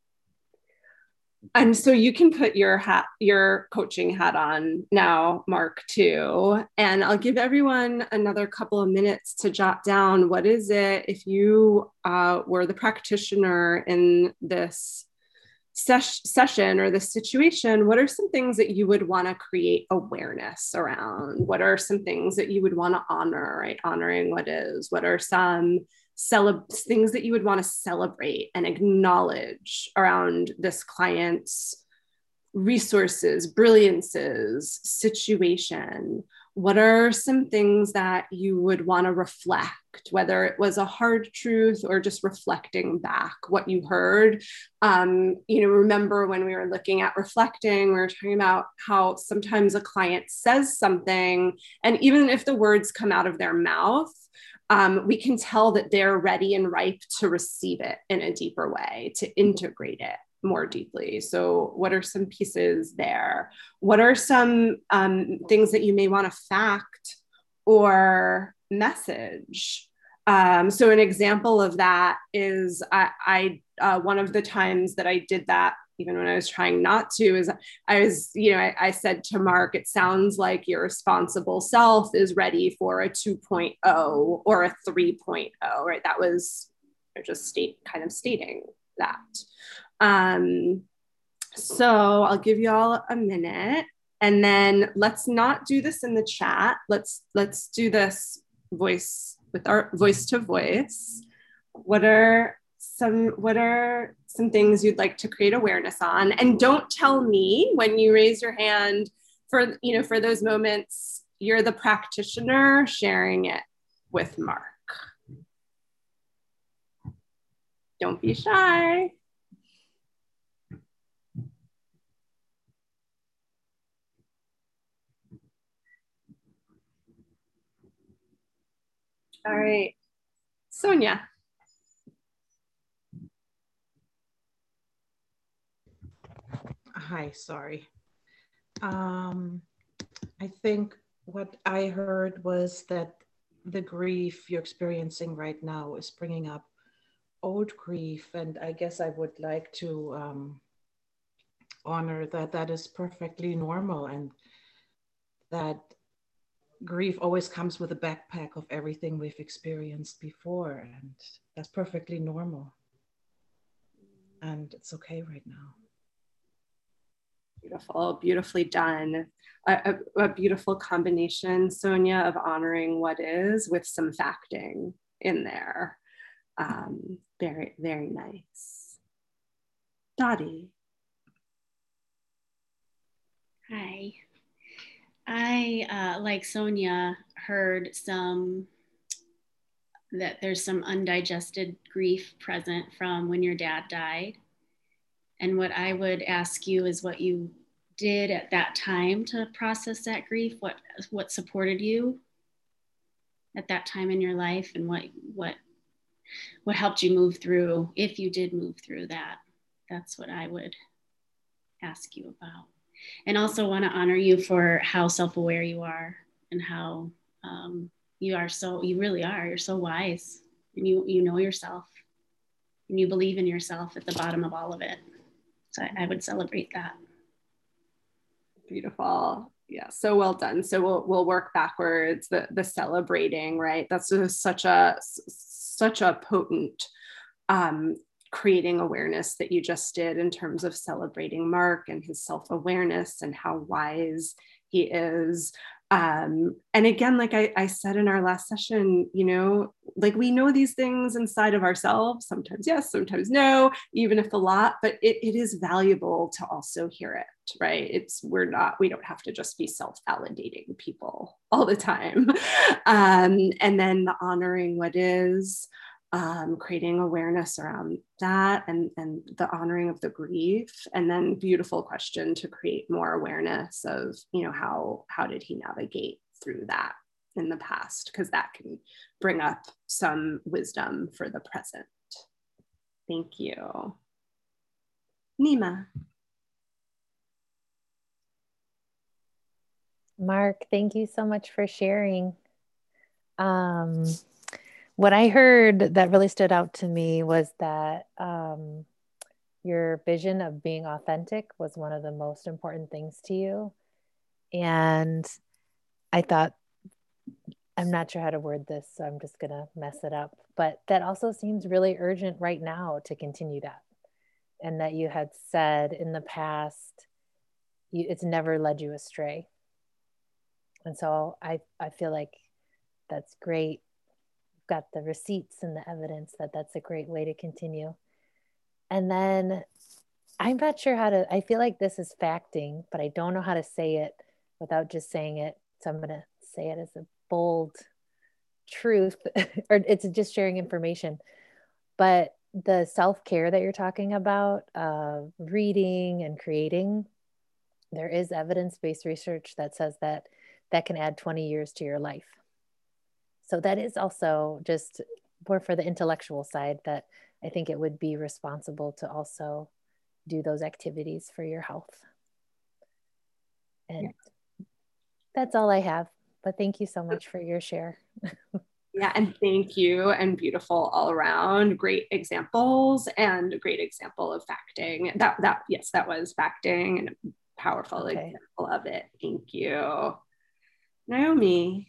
Speaker 1: And so you can put your hat, your coaching hat on now, Mark, too. And I'll give everyone another couple of minutes to jot down, what is it, if you uh, were the practitioner in this ses- session or this situation, what are some things that you would want to create awareness around? What are some things that you would want to honor, right? Honoring what is, what are some Celeb- things that you would want to celebrate and acknowledge around this client's resources, brilliances, situation? What are some things that you would want to reflect, whether it was a hard truth or just reflecting back what you heard? Um, you know, remember when we were looking at reflecting, we were talking about how sometimes a client says something, and even if the words come out of their mouth, Um, we can tell that they're ready and ripe to receive it in a deeper way, to integrate it more deeply. So what are some pieces there? What are some um, things that you may want to fact or message? Um, so an example of that is I, I uh, one of the times that I did that, even when I was trying not to, is I was, you know, I, I said to Mark, it sounds like your responsible self is ready for a two point oh or a three point oh, right? That was just state kind of stating that. Um, so I'll give you all a minute, and then let's not do this in the chat. Let's, let's do this voice with our voice to voice. What are some, what are some things you'd like to create awareness on? And don't tell me when you raise your hand for, you know, for those moments, you're the practitioner sharing it with Mark. Don't be shy. All right, Sonia.
Speaker 4: Hi, sorry. Um, I think what I heard was that the grief you're experiencing right now is bringing up old grief. And I guess I would like to um, honor that that is perfectly normal, and that grief always comes with a backpack of everything we've experienced before. And that's perfectly normal. And it's okay right now.
Speaker 1: Beautiful, beautifully done. A, a, a beautiful combination, Sonia, of honoring what is with some facting in there. Um, very, very nice. Dottie.
Speaker 7: Hi. I, uh, like Sonia, heard some, that there's some undigested grief present from when your dad died. And what I would ask you is what you did at that time to process that grief, what, what supported you at that time in your life, and what, what, what helped you move through, if you did move through that. That's what I would ask you about. And also want to honor you for how self-aware you are, and how um, you are so, you really are, you're so wise, and you, you know yourself, and you believe in yourself at the bottom of all of it. So I, I would celebrate that.
Speaker 1: Beautiful. Yeah, so well done. So we'll we'll work backwards. The the celebrating, right? That's just such a such a potent um, creating awareness that you just did in terms of celebrating Mark and his self-awareness and how wise he is. Um, and again, like I, I said in our last session, you know, like we know these things inside of ourselves, sometimes yes, sometimes no, even if a lot, but it, it is valuable to also hear it, right? It's, we're not, we don't have to just be self-validating people all the time. Um, and then the honoring what is, Um, creating awareness around that, and, and the honoring of the grief, and then beautiful question to create more awareness of, you know, how, how did he navigate through that in the past? Because that can bring up some wisdom for the present. Thank you. Nima.
Speaker 8: Mark, thank you so much for sharing. Um, What I heard that really stood out to me was that um, your vision of being authentic was one of the most important things to you. And I thought, I'm not sure how to word this, so I'm just going to mess it up. But that also seems really urgent right now to continue that. And that you had said in the past, you, it's never led you astray. And so I, I feel like that's great. Got the receipts and the evidence that that's a great way to continue. And then I'm not sure how to, I feel like this is facting, but I don't know how to say it without just saying it. So I'm going to say it as a bold truth, or it's just sharing information. But the self-care that you're talking about, uh, reading and creating, there is evidence-based research that says that that can add twenty years to your life. So that is also just more for the intellectual side, that I think it would be responsible to also do those activities for your health. And yeah. That's all I have, but thank you so much for your share.
Speaker 1: Yeah, and thank you, and beautiful all around. Great examples, and a great example of facting. That, that yes, that was facting, and a powerful okay. example of it. Thank you. Naomi.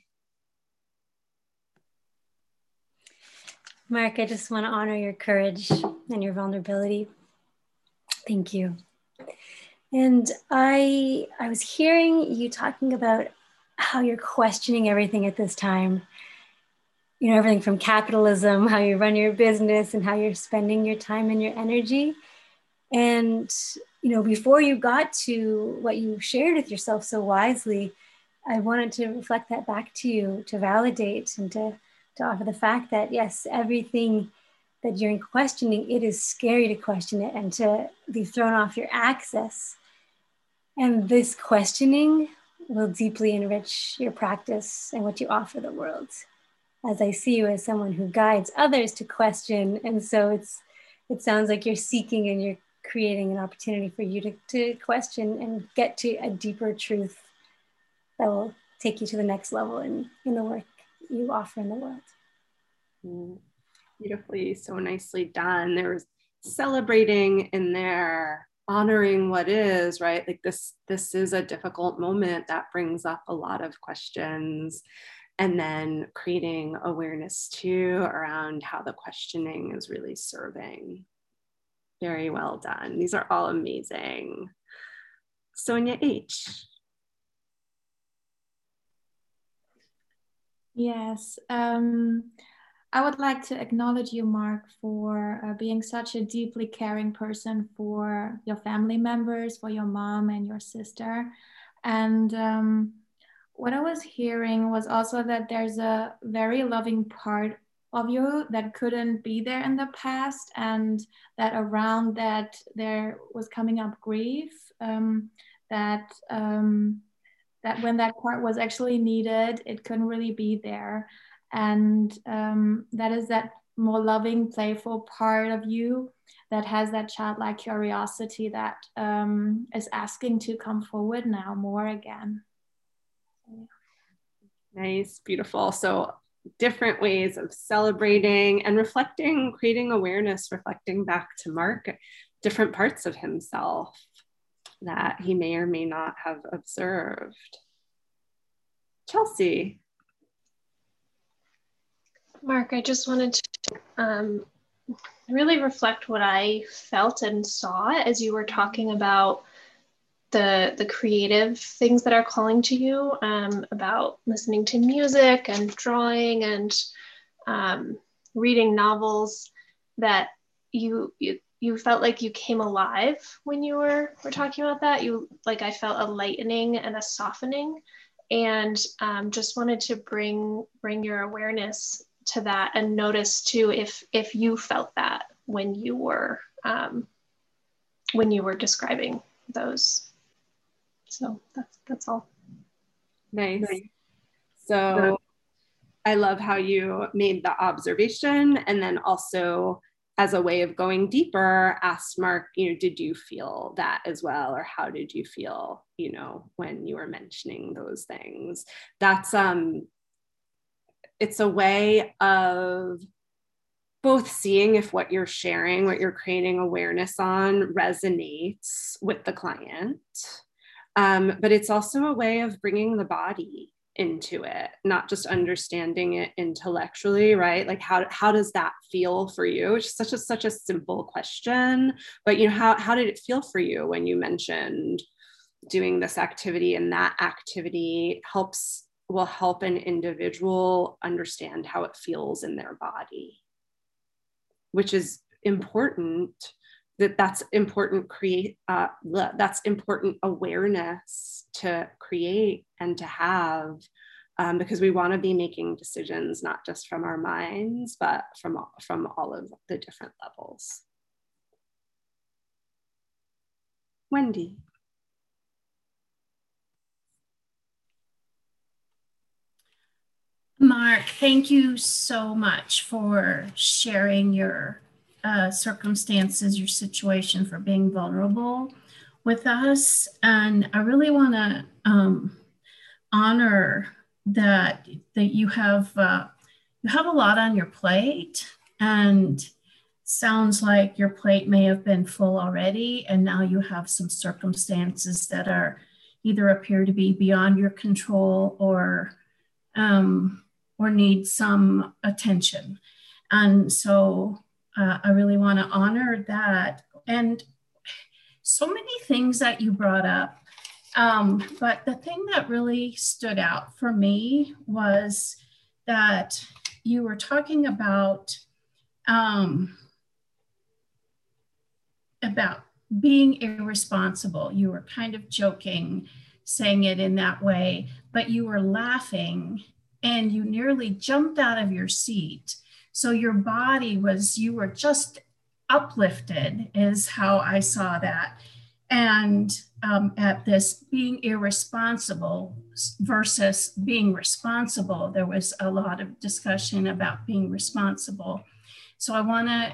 Speaker 9: Mark, I just want to honor your courage and your vulnerability. Thank you. And I, I was hearing you talking about how you're questioning everything at this time. You know, everything from capitalism, how you run your business, and how you're spending your time and your energy. And, you know, before you got to what you shared with yourself so wisely, I wanted to reflect that back to you, to validate and to to offer the fact that, yes, everything that you're questioning, it is scary to question it and to be thrown off your axis. And this questioning will deeply enrich your practice and what you offer the world, as I see you as someone who guides others to question. And so it's it sounds like you're seeking and you're creating an opportunity for you to, to question and get to a deeper truth that will take you to the next level in, in the work you offer in the world.
Speaker 1: Mm, beautifully, so nicely done. There was celebrating in there, honoring what is, right? Like this, this is a difficult moment that brings up a lot of questions, and then creating awareness too around how the questioning is really serving. Very well done. These are all amazing. Sonia H.
Speaker 10: Yes, um, I would like to acknowledge you, Mark, for uh, being such a deeply caring person for your family members, for your mom and your sister. And um, what I was hearing was also that there's a very loving part of you that couldn't be there in the past, and that around that there was coming up grief, um, that um, that when that part was actually needed, it couldn't really be there. And um, that is that more loving, playful part of you that has that childlike curiosity that um, is asking to come forward now more again.
Speaker 1: Nice, beautiful. So different ways of celebrating and reflecting, creating awareness, reflecting back to Mark, different parts of himself that he may or may not have observed. Chelsea.
Speaker 11: Mark, I just wanted to um, really reflect what I felt and saw as you were talking about the, the creative things that are calling to you, um, about listening to music and drawing and um, reading novels, that you, you you felt like you came alive when you were, were talking about that. You, like, I felt a lightening and a softening, and um, just wanted to bring bring your awareness to that and notice too if if you felt that when you were um, when you were describing those. So that's that's all.
Speaker 1: Nice. So I love how you made the observation, and then also as a way of going deeper, asked Mark, you know, did you feel that as well? Or how did you feel, you know, when you were mentioning those things? That's, um, it's a way of both seeing if what you're sharing, what you're creating awareness on resonates with the client. Um, but it's also a way of bringing the body into it, not just understanding it intellectually, right? Like how, how does that feel for you? Which is such a, such a simple question, but you know, how, how did it feel for you when you mentioned doing this activity, and that activity helps, will help an individual understand how it feels in their body, which is important. That that's important create uh, that's important awareness to create and to have, um, because we want to be making decisions not just from our minds, but from from all of the different levels. Wendy.
Speaker 12: Mark, thank you so much for sharing your Uh, circumstances, your situation, for being vulnerable with us. And I really want to um, honor that that you have uh, you have a lot on your plate, and sounds like your plate may have been full already, and now you have some circumstances that are either appear to be beyond your control or um, or need some attention. And so Uh, I really want to honor that. And so many things that you brought up. Um, but the thing that really stood out for me was that you were talking about, um, about being irresponsible. You were kind of joking, saying it in that way, but you were laughing and you nearly jumped out of your seat. So your body was, you were just uplifted, is how I saw that. And um, at this being irresponsible versus being responsible, there was a lot of discussion about being responsible. So I want to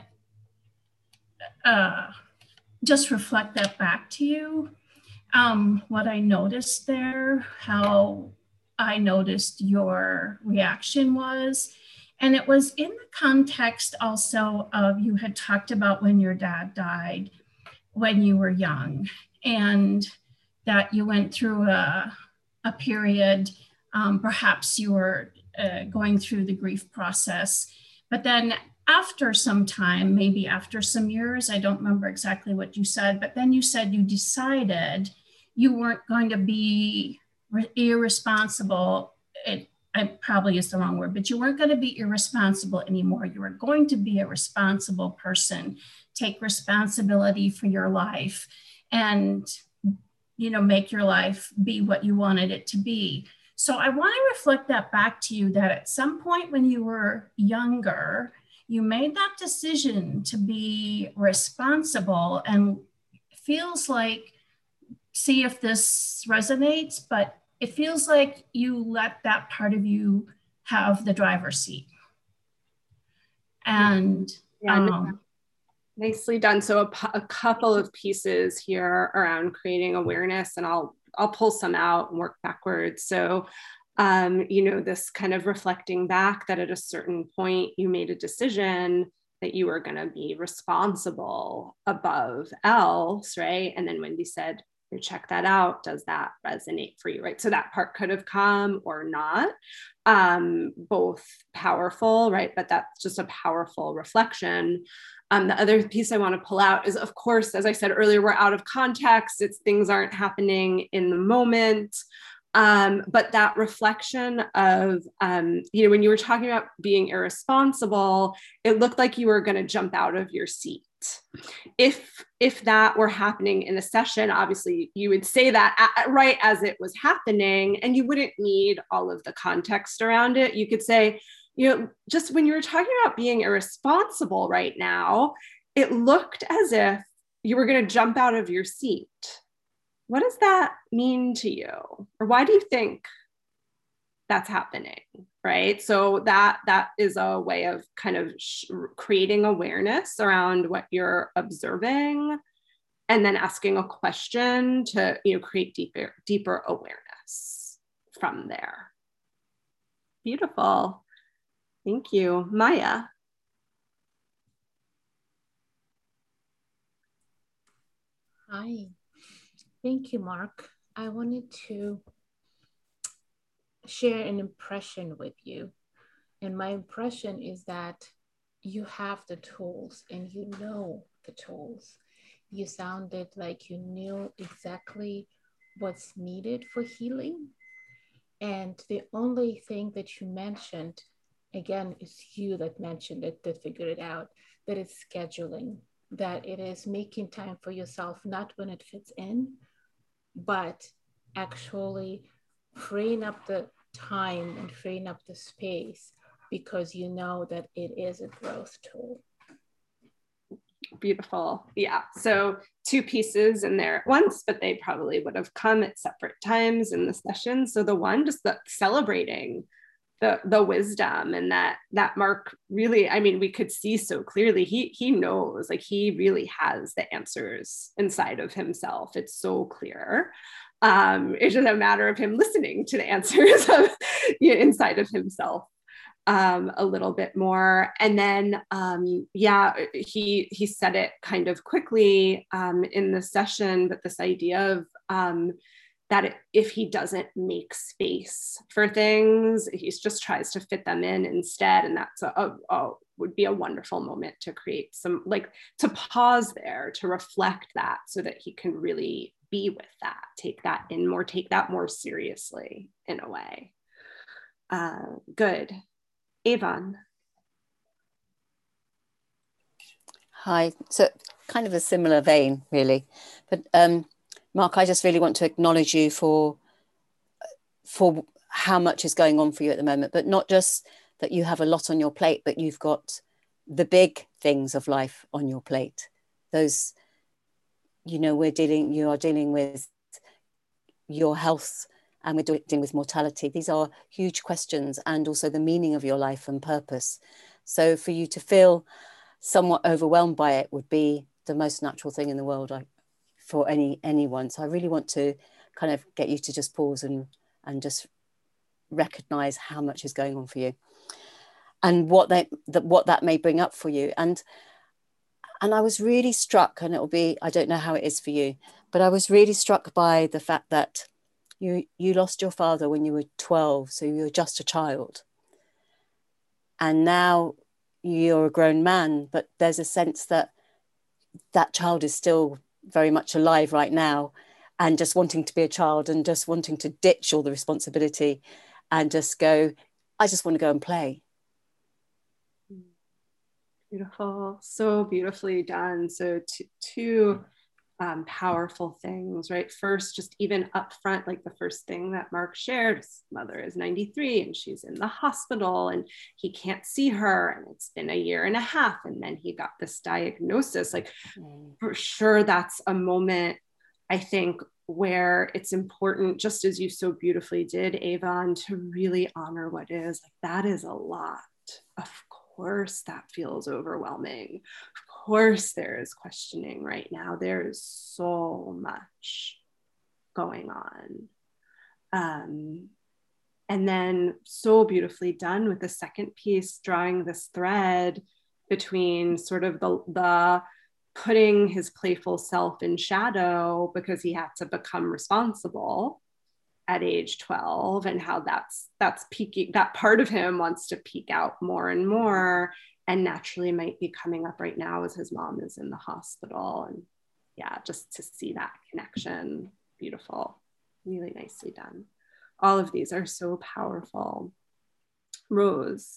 Speaker 12: uh, just reflect that back to you. Um, what I noticed there, how I noticed your reaction was. And it was in the context also of, you had talked about when your dad died when you were young, and that you went through a, a period, um, perhaps you were uh, going through the grief process, but then after some time, maybe after some years, I don't remember exactly what you said, but then you said you decided you weren't going to be re- irresponsible. It, I probably is the wrong word, but you weren't going to be irresponsible anymore. You were going to be a responsible person, take responsibility for your life, and, you know, make your life be what you wanted it to be. So I want to reflect that back to you, that at some point when you were younger, you made that decision to be responsible, and it feels like, see if this resonates, but it feels like you let that part of you have the driver's seat. And
Speaker 1: yeah,
Speaker 12: um,
Speaker 1: nicely done. So a, a couple of pieces here around creating awareness, and I'll I'll pull some out and work backwards. So, um, you know, this kind of reflecting back that at a certain point you made a decision that you were going to be responsible above else, right? And then Wendy said, check that out. Does that resonate for you, right? So that part could have come or not, um, both powerful, right? But that's just a powerful reflection. Um, the other piece I want to pull out is, of course, as I said earlier, we're out of context. It's things aren't happening in the moment. Um, but that reflection of, um, you know, when you were talking about being irresponsible, it looked like you were going to jump out of your seat. If if that were happening in a session, obviously you would say that at, right as it was happening, and you wouldn't need all of the context around it. You could say, you know, just when you were talking about being irresponsible right now, it looked as if you were going to jump out of your seat. What does that mean to you? Or why do you think that's happening, right? So that that is a way of kind of sh- creating awareness around what you're observing, and then asking a question to, you know, create deeper, deeper awareness from there. Beautiful. Thank you. Maya.
Speaker 4: Hi. Thank you, Mark. I wanted to share an impression with you. And my impression is that you have the tools and you know the tools. You sounded like you knew exactly what's needed for healing. And the only thing that you mentioned, again, is you that mentioned it, that figured it out, that it's scheduling, that it is making time for yourself, not when it fits in, but actually freeing up the time and freeing up the space because you know that it is a growth tool.
Speaker 1: Beautiful. Yeah. So two pieces in there at once, but they probably would have come at separate times in the session. So the one, just the celebrating the the wisdom, and that that Mark really, I mean, we could see so clearly, he he knows, like he really has the answers inside of himself. It's so clear. Um, it's just a matter of him listening to the answers of, you know, inside of himself um, a little bit more. And then, um, yeah, he he said it kind of quickly um, in the session, but this idea of um, that if he doesn't make space for things, he just tries to fit them in instead. And that's a, a, a would be a wonderful moment to create some, like, to pause there, to reflect that so that he can really be with that, take that in more, take that more seriously in a way. Uh, good. Avon.
Speaker 13: Hi. So kind of a similar vein, really. But um, Mark, I just really want to acknowledge you for, for how much is going on for you at the moment, but not just that you have a lot on your plate, but you've got the big things of life on your plate. Those, you know, we're dealing, you are dealing with your health, and we're dealing with mortality. These are huge questions, and also the meaning of your life and purpose. So for you to feel somewhat overwhelmed by it would be the most natural thing in the world I, for any anyone. So I really want to kind of get you to just pause and, and just recognize how much is going on for you, and what they, that what that may bring up for you. And and I was really struck, and it'll be, I don't know how it is for you, but I was really struck by the fact that you you lost your father when you were twelve, so you were just a child. And now you're a grown man, but there's a sense that that child is still very much alive right now, and just wanting to be a child and just wanting to ditch all the responsibility and just go, I just want to go and play.
Speaker 1: Beautiful. So beautifully done. So t- two um, powerful things, right? First, just even upfront, like the first thing that Mark shared, his mother is ninety-three and she's in the hospital and he can't see her. And it's been a year and a half. And then he got this diagnosis. Like, mm. for sure, that's a moment, I think, where it's important, just as you so beautifully did, Avon, to really honor what is. Like, that is a lot. Of course, that feels overwhelming. Of course, there is questioning right now. There is so much going on. Um, and then so beautifully done with the second piece, drawing this thread between sort of the, the putting his playful self in shadow because he had to become responsible at age twelve, and how that's that's peaking, that part of him wants to peek out more and more, and naturally might be coming up right now as his mom is in the hospital. And yeah, just to see that connection, beautiful, really nicely done. All of these are so powerful. Rose.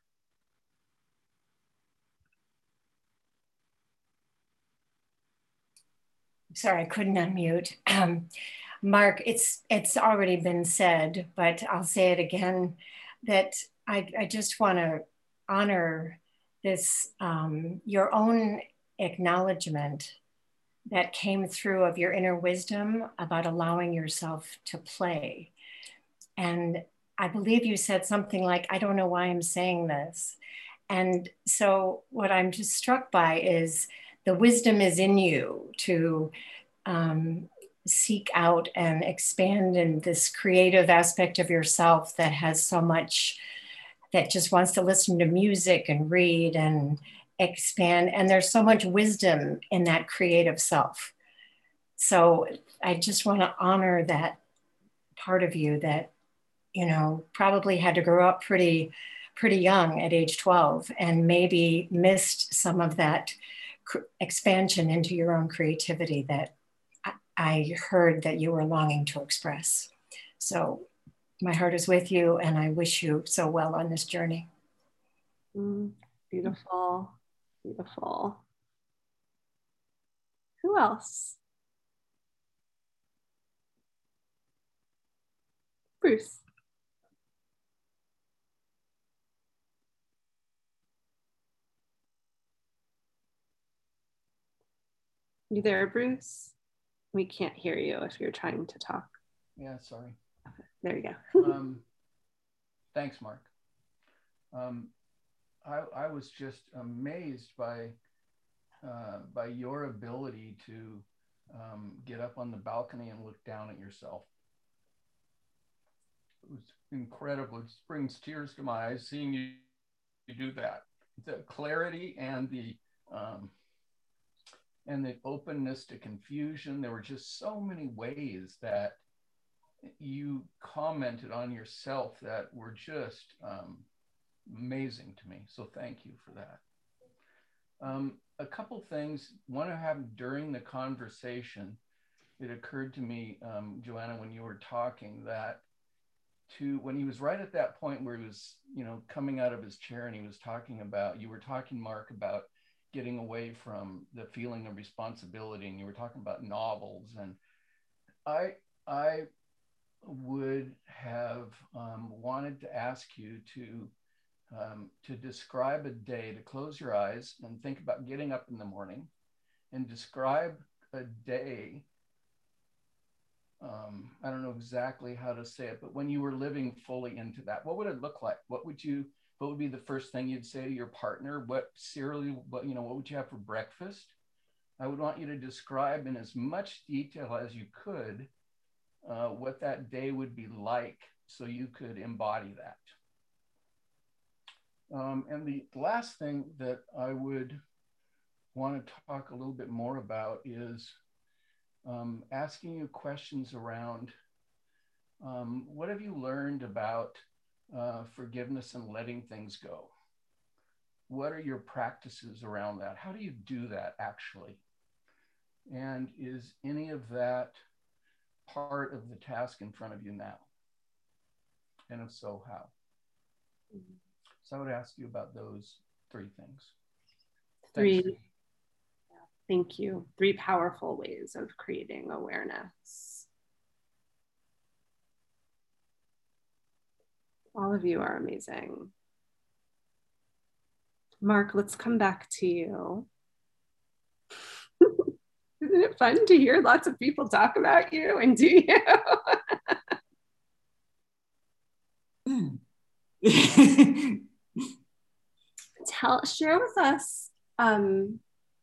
Speaker 2: Sorry, I couldn't unmute. Um, Mark, it's it's already been said, but I'll say it again, that I, I just want to honor this, um, your own acknowledgement that came through of your inner wisdom about allowing yourself to play. And I believe you said something like, I don't know why I'm saying this. And so what I'm just struck by is the wisdom is in you to um, seek out and expand in this creative aspect of yourself that has so much, that just wants to listen to music and read and expand. And there's so much wisdom in that creative self. So I just want to honor that part of you that, you know, probably had to grow up pretty, pretty young at age twelve and maybe missed some of that expansion into your own creativity that I heard that you were longing to express. So my heart is with you and I wish you so well on this journey.
Speaker 1: Mm, beautiful, beautiful. Who else? Bruce. You there, Bruce? We can't hear you if you're trying to talk.
Speaker 14: Yeah, sorry.
Speaker 1: Okay, there you go.
Speaker 14: um, thanks, Mark. Um, I, I was just amazed by uh, by your ability to um, get up on the balcony and look down at yourself. It was incredible. It brings tears to my eyes seeing you, you do that. The clarity and the um, and the openness to confusion. There were just so many ways that you commented on yourself that were just um, amazing to me. So thank you for that. Um, a couple things, one I have during the conversation, it occurred to me, um, Joanna, when you were talking, that to, when he was right at that point where he was, you know, coming out of his chair and he was talking about, you were talking, Mark, about getting away from the feeling of responsibility, and you were talking about novels, and I I would have um, wanted to ask you to um, to describe a day, to close your eyes and think about getting up in the morning and describe a day. Um, I don't know exactly how to say it, but when you were living fully into that, what would it look like? What would you What would be the first thing you'd say to your partner? What cereal, what, you know, what would you have for breakfast? I would want you to describe in as much detail as you could uh, what that day would be like so you could embody that. Um, and the last thing that I would want to talk a little bit more about is um, asking you questions around um, what have you learned about Uh, forgiveness and letting things go? What are your practices around that? How do you do that actually? And is any of that part of the task in front of you now? And if so, how? So I would ask you about those three things.
Speaker 1: Three.
Speaker 14: Thanks.
Speaker 1: Thank you. Three powerful ways of creating awareness. All of you are amazing. Mark, let's come back to you. Isn't it fun to hear lots of people talk about you and do you? Tell, share with us, um,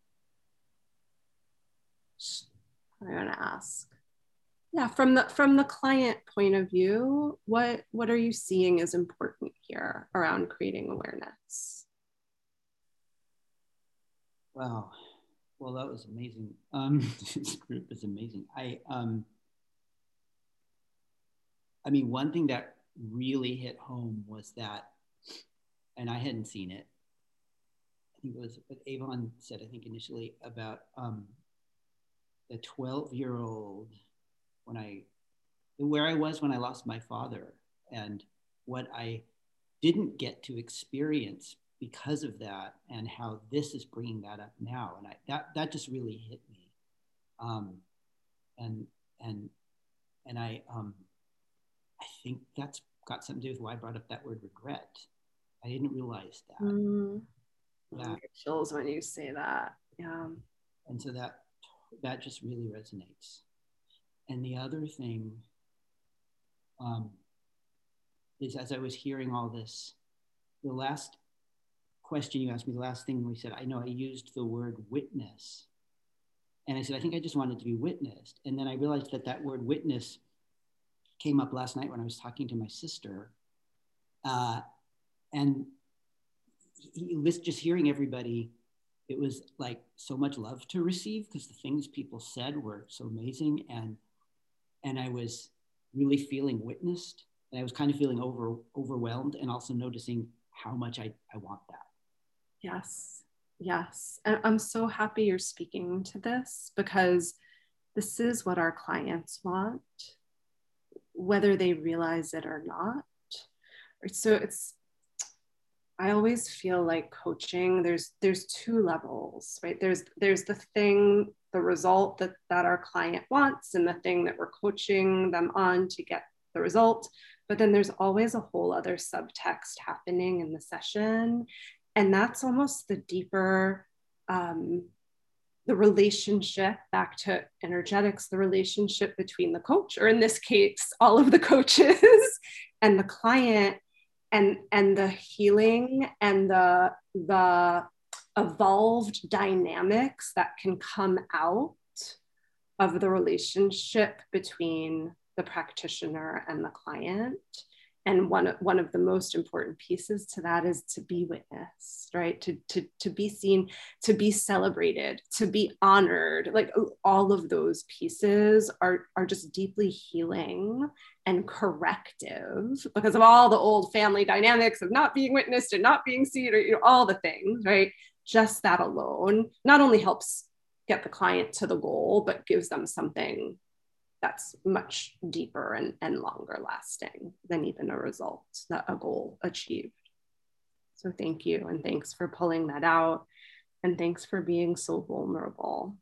Speaker 1: I want to ask, yeah, from the from the client point of view, what what are you seeing as important here around creating awareness?
Speaker 3: Wow, well, that was amazing. Um, this group is amazing. I um, I mean, one thing that really hit home was that, and I hadn't seen it. I think it was what Avon said, I think initially about um, the twelve year old, when I, where I was when I lost my father, and what I didn't get to experience because of that, and how this is bringing that up now. And I, that, that just really hit me. Um, and, and, and I, um, I think that's got something to do with why I brought up that word regret. I didn't realize that.
Speaker 1: Mm.
Speaker 3: Yeah.
Speaker 1: I get chills when you say that. Yeah.
Speaker 3: And so that that just really resonates. And the other thing um, is, as I was hearing all this, the last question you asked me, the last thing we said, I know I used the word witness. And I said, I think I just wanted to be witnessed. And then I realized that that word witness came up last night when I was talking to my sister. Uh, and he, just hearing everybody, it was like so much love to receive, because the things people said were so amazing. And, and I was really feeling witnessed, and I was kind of feeling over, overwhelmed, and also noticing how much I, I want that.
Speaker 1: Yes, yes. And I'm so happy you're speaking to this, because this is what our clients want, whether they realize it or not. So it's, I always feel like coaching, there's there's two levels, right? There's there's the thing, the result that, that our client wants, and the thing that we're coaching them on to get the result. But then there's always a whole other subtext happening in the session. And that's almost the deeper, um, the relationship, back to energetics, the relationship between the coach, or in this case, all of the coaches, and the client. And, and the healing and the, the evolved dynamics that can come out of the relationship between the practitioner and the client. And one, one of the most important pieces to that is to be witnessed, right? To, to, to be seen, to be celebrated, to be honored. Like all of those pieces are, are just deeply healing and corrective because of all the old family dynamics of not being witnessed and not being seen, or you know, all the things, right? Just that alone not only helps get the client to the goal, but gives them something that's much deeper and, and longer lasting than even a result, that a goal achieved. So thank you. And thanks for pulling that out. And thanks for being so vulnerable.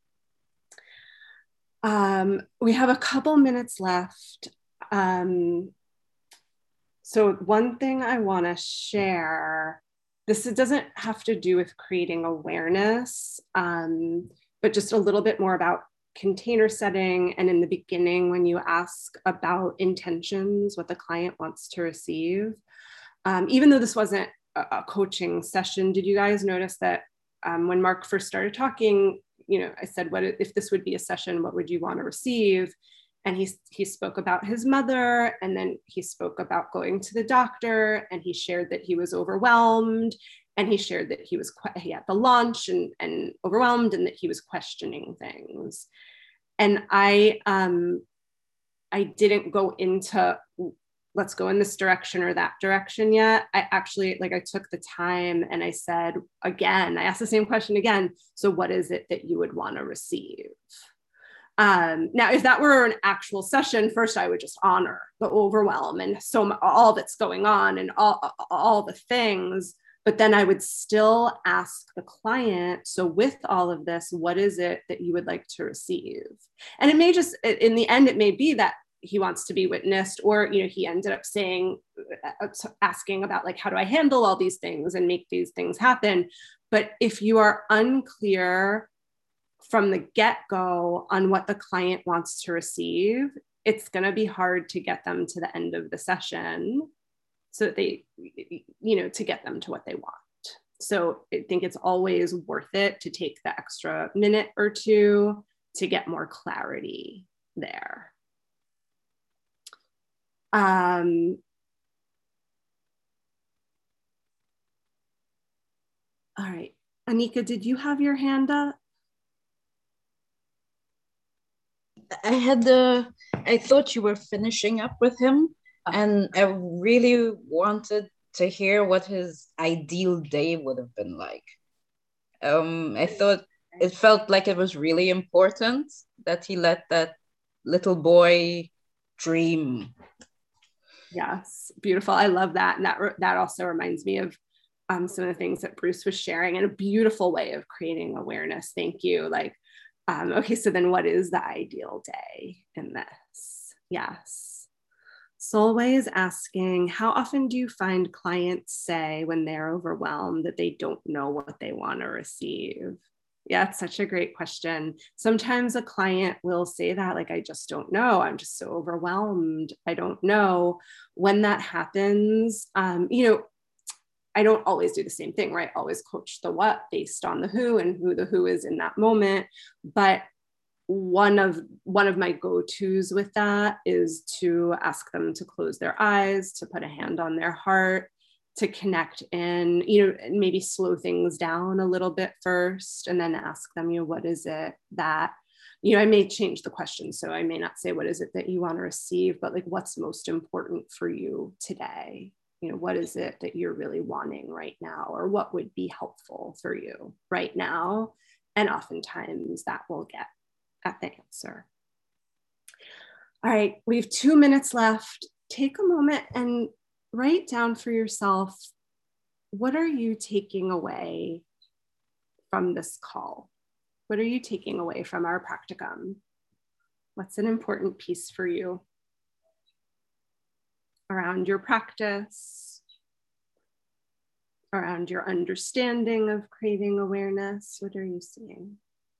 Speaker 1: Um, we have a couple minutes left. Um, so one thing I want to share, this doesn't have to do with creating awareness, um, but just a little bit more about container setting. And in the beginning, when you ask about intentions, what the client wants to receive, um, even though this wasn't a, a coaching session, did you guys notice that um, when Mark first started talking, you know, I said, what if this would be a session, what would you want to receive? And he, he spoke about his mother, and then he spoke about going to the doctor, and he shared that he was overwhelmed, and he shared that he was he had the launch and, and overwhelmed, and that he was questioning things. And I um, I didn't go into let's go in this direction or that direction yet. I actually, like, I took the time and I said, again, I asked the same question again. So what is it that you would want to receive? Um, now, if that were an actual session, first I would just honor the overwhelm and so all that's going on and all, all the things, but then I would still ask the client, so with all of this, what is it that you would like to receive? And it may just, in the end, it may be that he wants to be witnessed, or, you know, he ended up saying, asking about like, how do I handle all these things and make these things happen? But if you are unclear from the get-go on what the client wants to receive, it's going to be hard to get them to the end of the session so that they, you know, to get them to what they want. So I think it's always worth it to take the extra minute or two to get more clarity there. Um, all right, Anika, did you have your hand up?
Speaker 6: I had the, I thought you were finishing up with him, and I really wanted to hear what his ideal day would have been like. Um, I thought it felt like it was really important that he let that little boy dream.
Speaker 1: Yes, beautiful. I love that. And that, that also reminds me of um, some of the things that Bruce was sharing, and a beautiful way of creating awareness. Thank you. Like, Um, okay, so then what is the ideal day in this? Yes. Solway is asking, how often do you find clients say when they're overwhelmed that they don't know what they want to receive? Yeah, it's such a great question. Sometimes a client will say that, like, I just don't know. I'm just so overwhelmed. I don't know. When that happens, um, you know, I don't always do the same thing, right? I always coach the what based on the who and who the who is in that moment. But one of one of my go-tos with that is to ask them to close their eyes, to put a hand on their heart, to connect in, you know, and maybe slow things down a little bit first, and then ask them, you know, what is it that, you know, I may change the question. So I may not say, what is it that you want to receive, but like, what's most important for you today? You know, what is it that you're really wanting right now? Or what would be helpful for you right now? And oftentimes that will get at the answer. All right, we have two minutes left. Take a moment and write down for yourself, what are you taking away from this call? What are you taking away from our practicum? What's an important piece for you around your practice, around your understanding of creating awareness? What are you seeing?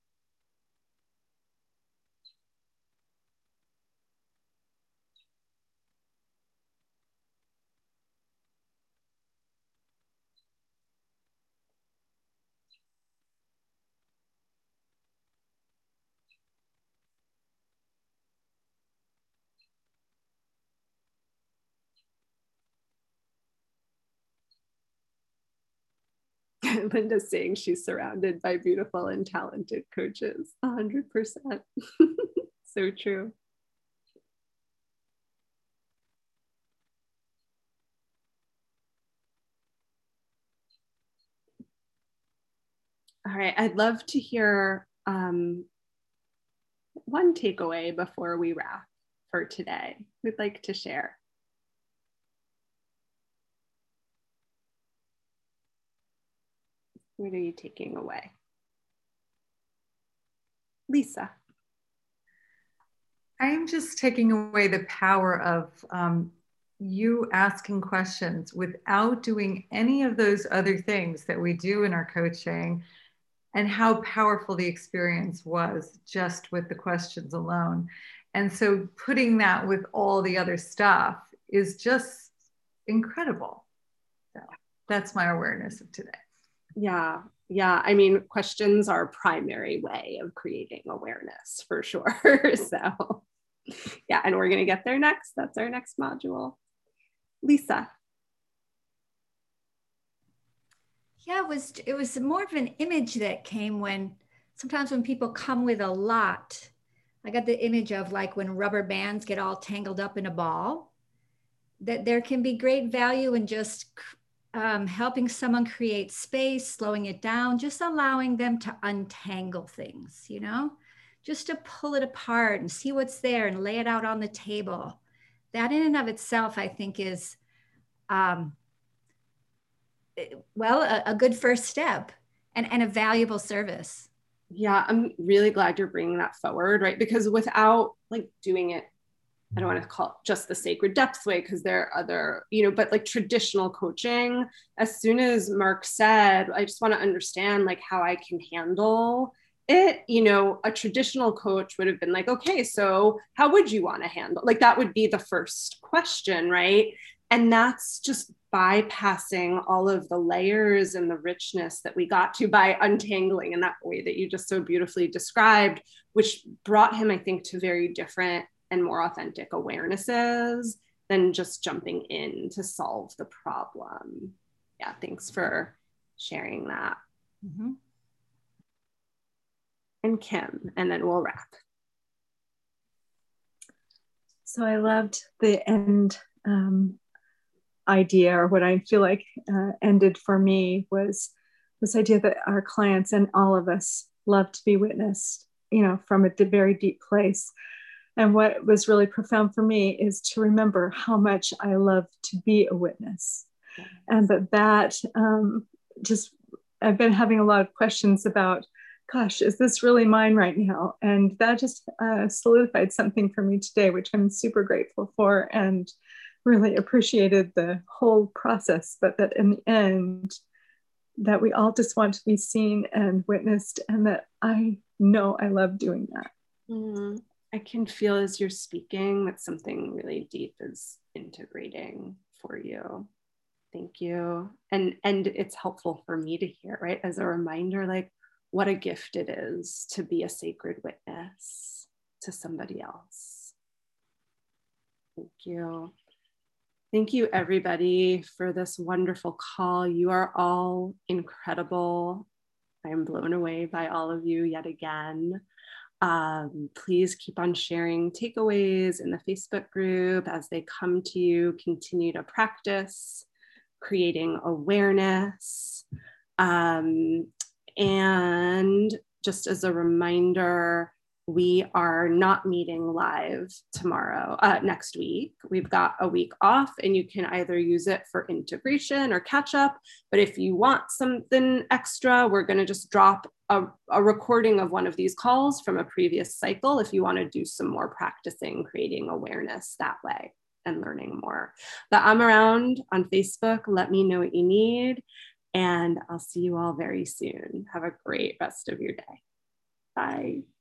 Speaker 1: Linda's saying she's surrounded by beautiful and talented coaches. one hundred percent. So true. All right, I'd love to hear um, one takeaway before we wrap for today. Who'd like to share? What are you taking away? Lisa.
Speaker 15: I'm just taking away the power of um, you asking questions without doing any of those other things that we do in our coaching, and how powerful the experience was just with the questions alone. And so putting that with all the other stuff is just incredible. So that's my awareness of today.
Speaker 1: Yeah, yeah. I mean, questions are a primary way of creating awareness for sure. So yeah, and we're gonna get there next. That's our next module. Lisa.
Speaker 16: Yeah, it was, it was more of an image that came when, sometimes when people come with a lot, I got the image of like when rubber bands get all tangled up in a ball, that there can be great value in just um, helping someone create space, slowing it down, just allowing them to untangle things, you know, just to pull it apart and see what's there and lay it out on the table. That in and of itself, I think is, um, well, a, a good first step and, and a valuable service.
Speaker 1: Yeah, I'm really glad you're bringing that forward, right? Because without like doing it, I don't want to call it just the sacred depth way, because there are other, you know, but like traditional coaching, as soon as Mark said, I just want to understand like how I can handle it, you know, a traditional coach would have been like, okay, so how would you want to handle? Like that would be the first question, right? And that's just bypassing all of the layers and the richness that we got to by untangling in that way that you just so beautifully described, which brought him, I think, to very different and more authentic awarenesses than just jumping in to solve the problem. Yeah, thanks for sharing that.
Speaker 16: Mm-hmm.
Speaker 1: And Kim, and then we'll wrap.
Speaker 17: So I loved the end um, idea, or what I feel like uh, ended for me was this idea that our clients and all of us love to be witnessed, you know, from a very deep place. And what was really profound for me is to remember how much I love to be a witness. Yes. And that that um, just, I've been having a lot of questions about, gosh, is this really mine right now? And that just uh, solidified something for me today, which I'm super grateful for and really appreciated the whole process. But that in the end, that we all just want to be seen and witnessed, and that I know I love doing that.
Speaker 1: Mm-hmm. I can feel as you're speaking that something really deep is integrating for you. Thank you. And, and it's helpful for me to hear, right? As a reminder, like what a gift it is to be a sacred witness to somebody else. Thank you. Thank you, everybody, for this wonderful call. You are all incredible. I am blown away by all of you yet again. Um, please keep on sharing takeaways in the Facebook group as they come to you. Continue to practice creating awareness. Um, and just as a reminder, we are not meeting live tomorrow, uh, next week. We've got a week off, and you can either use it for integration or catch up. But if you want something extra, we're going to just drop a, a recording of one of these calls from a previous cycle if you want to do some more practicing, creating awareness that way and learning more. But I'm around on Facebook. Let me know what you need, and I'll see you all very soon. Have a great rest of your day. Bye.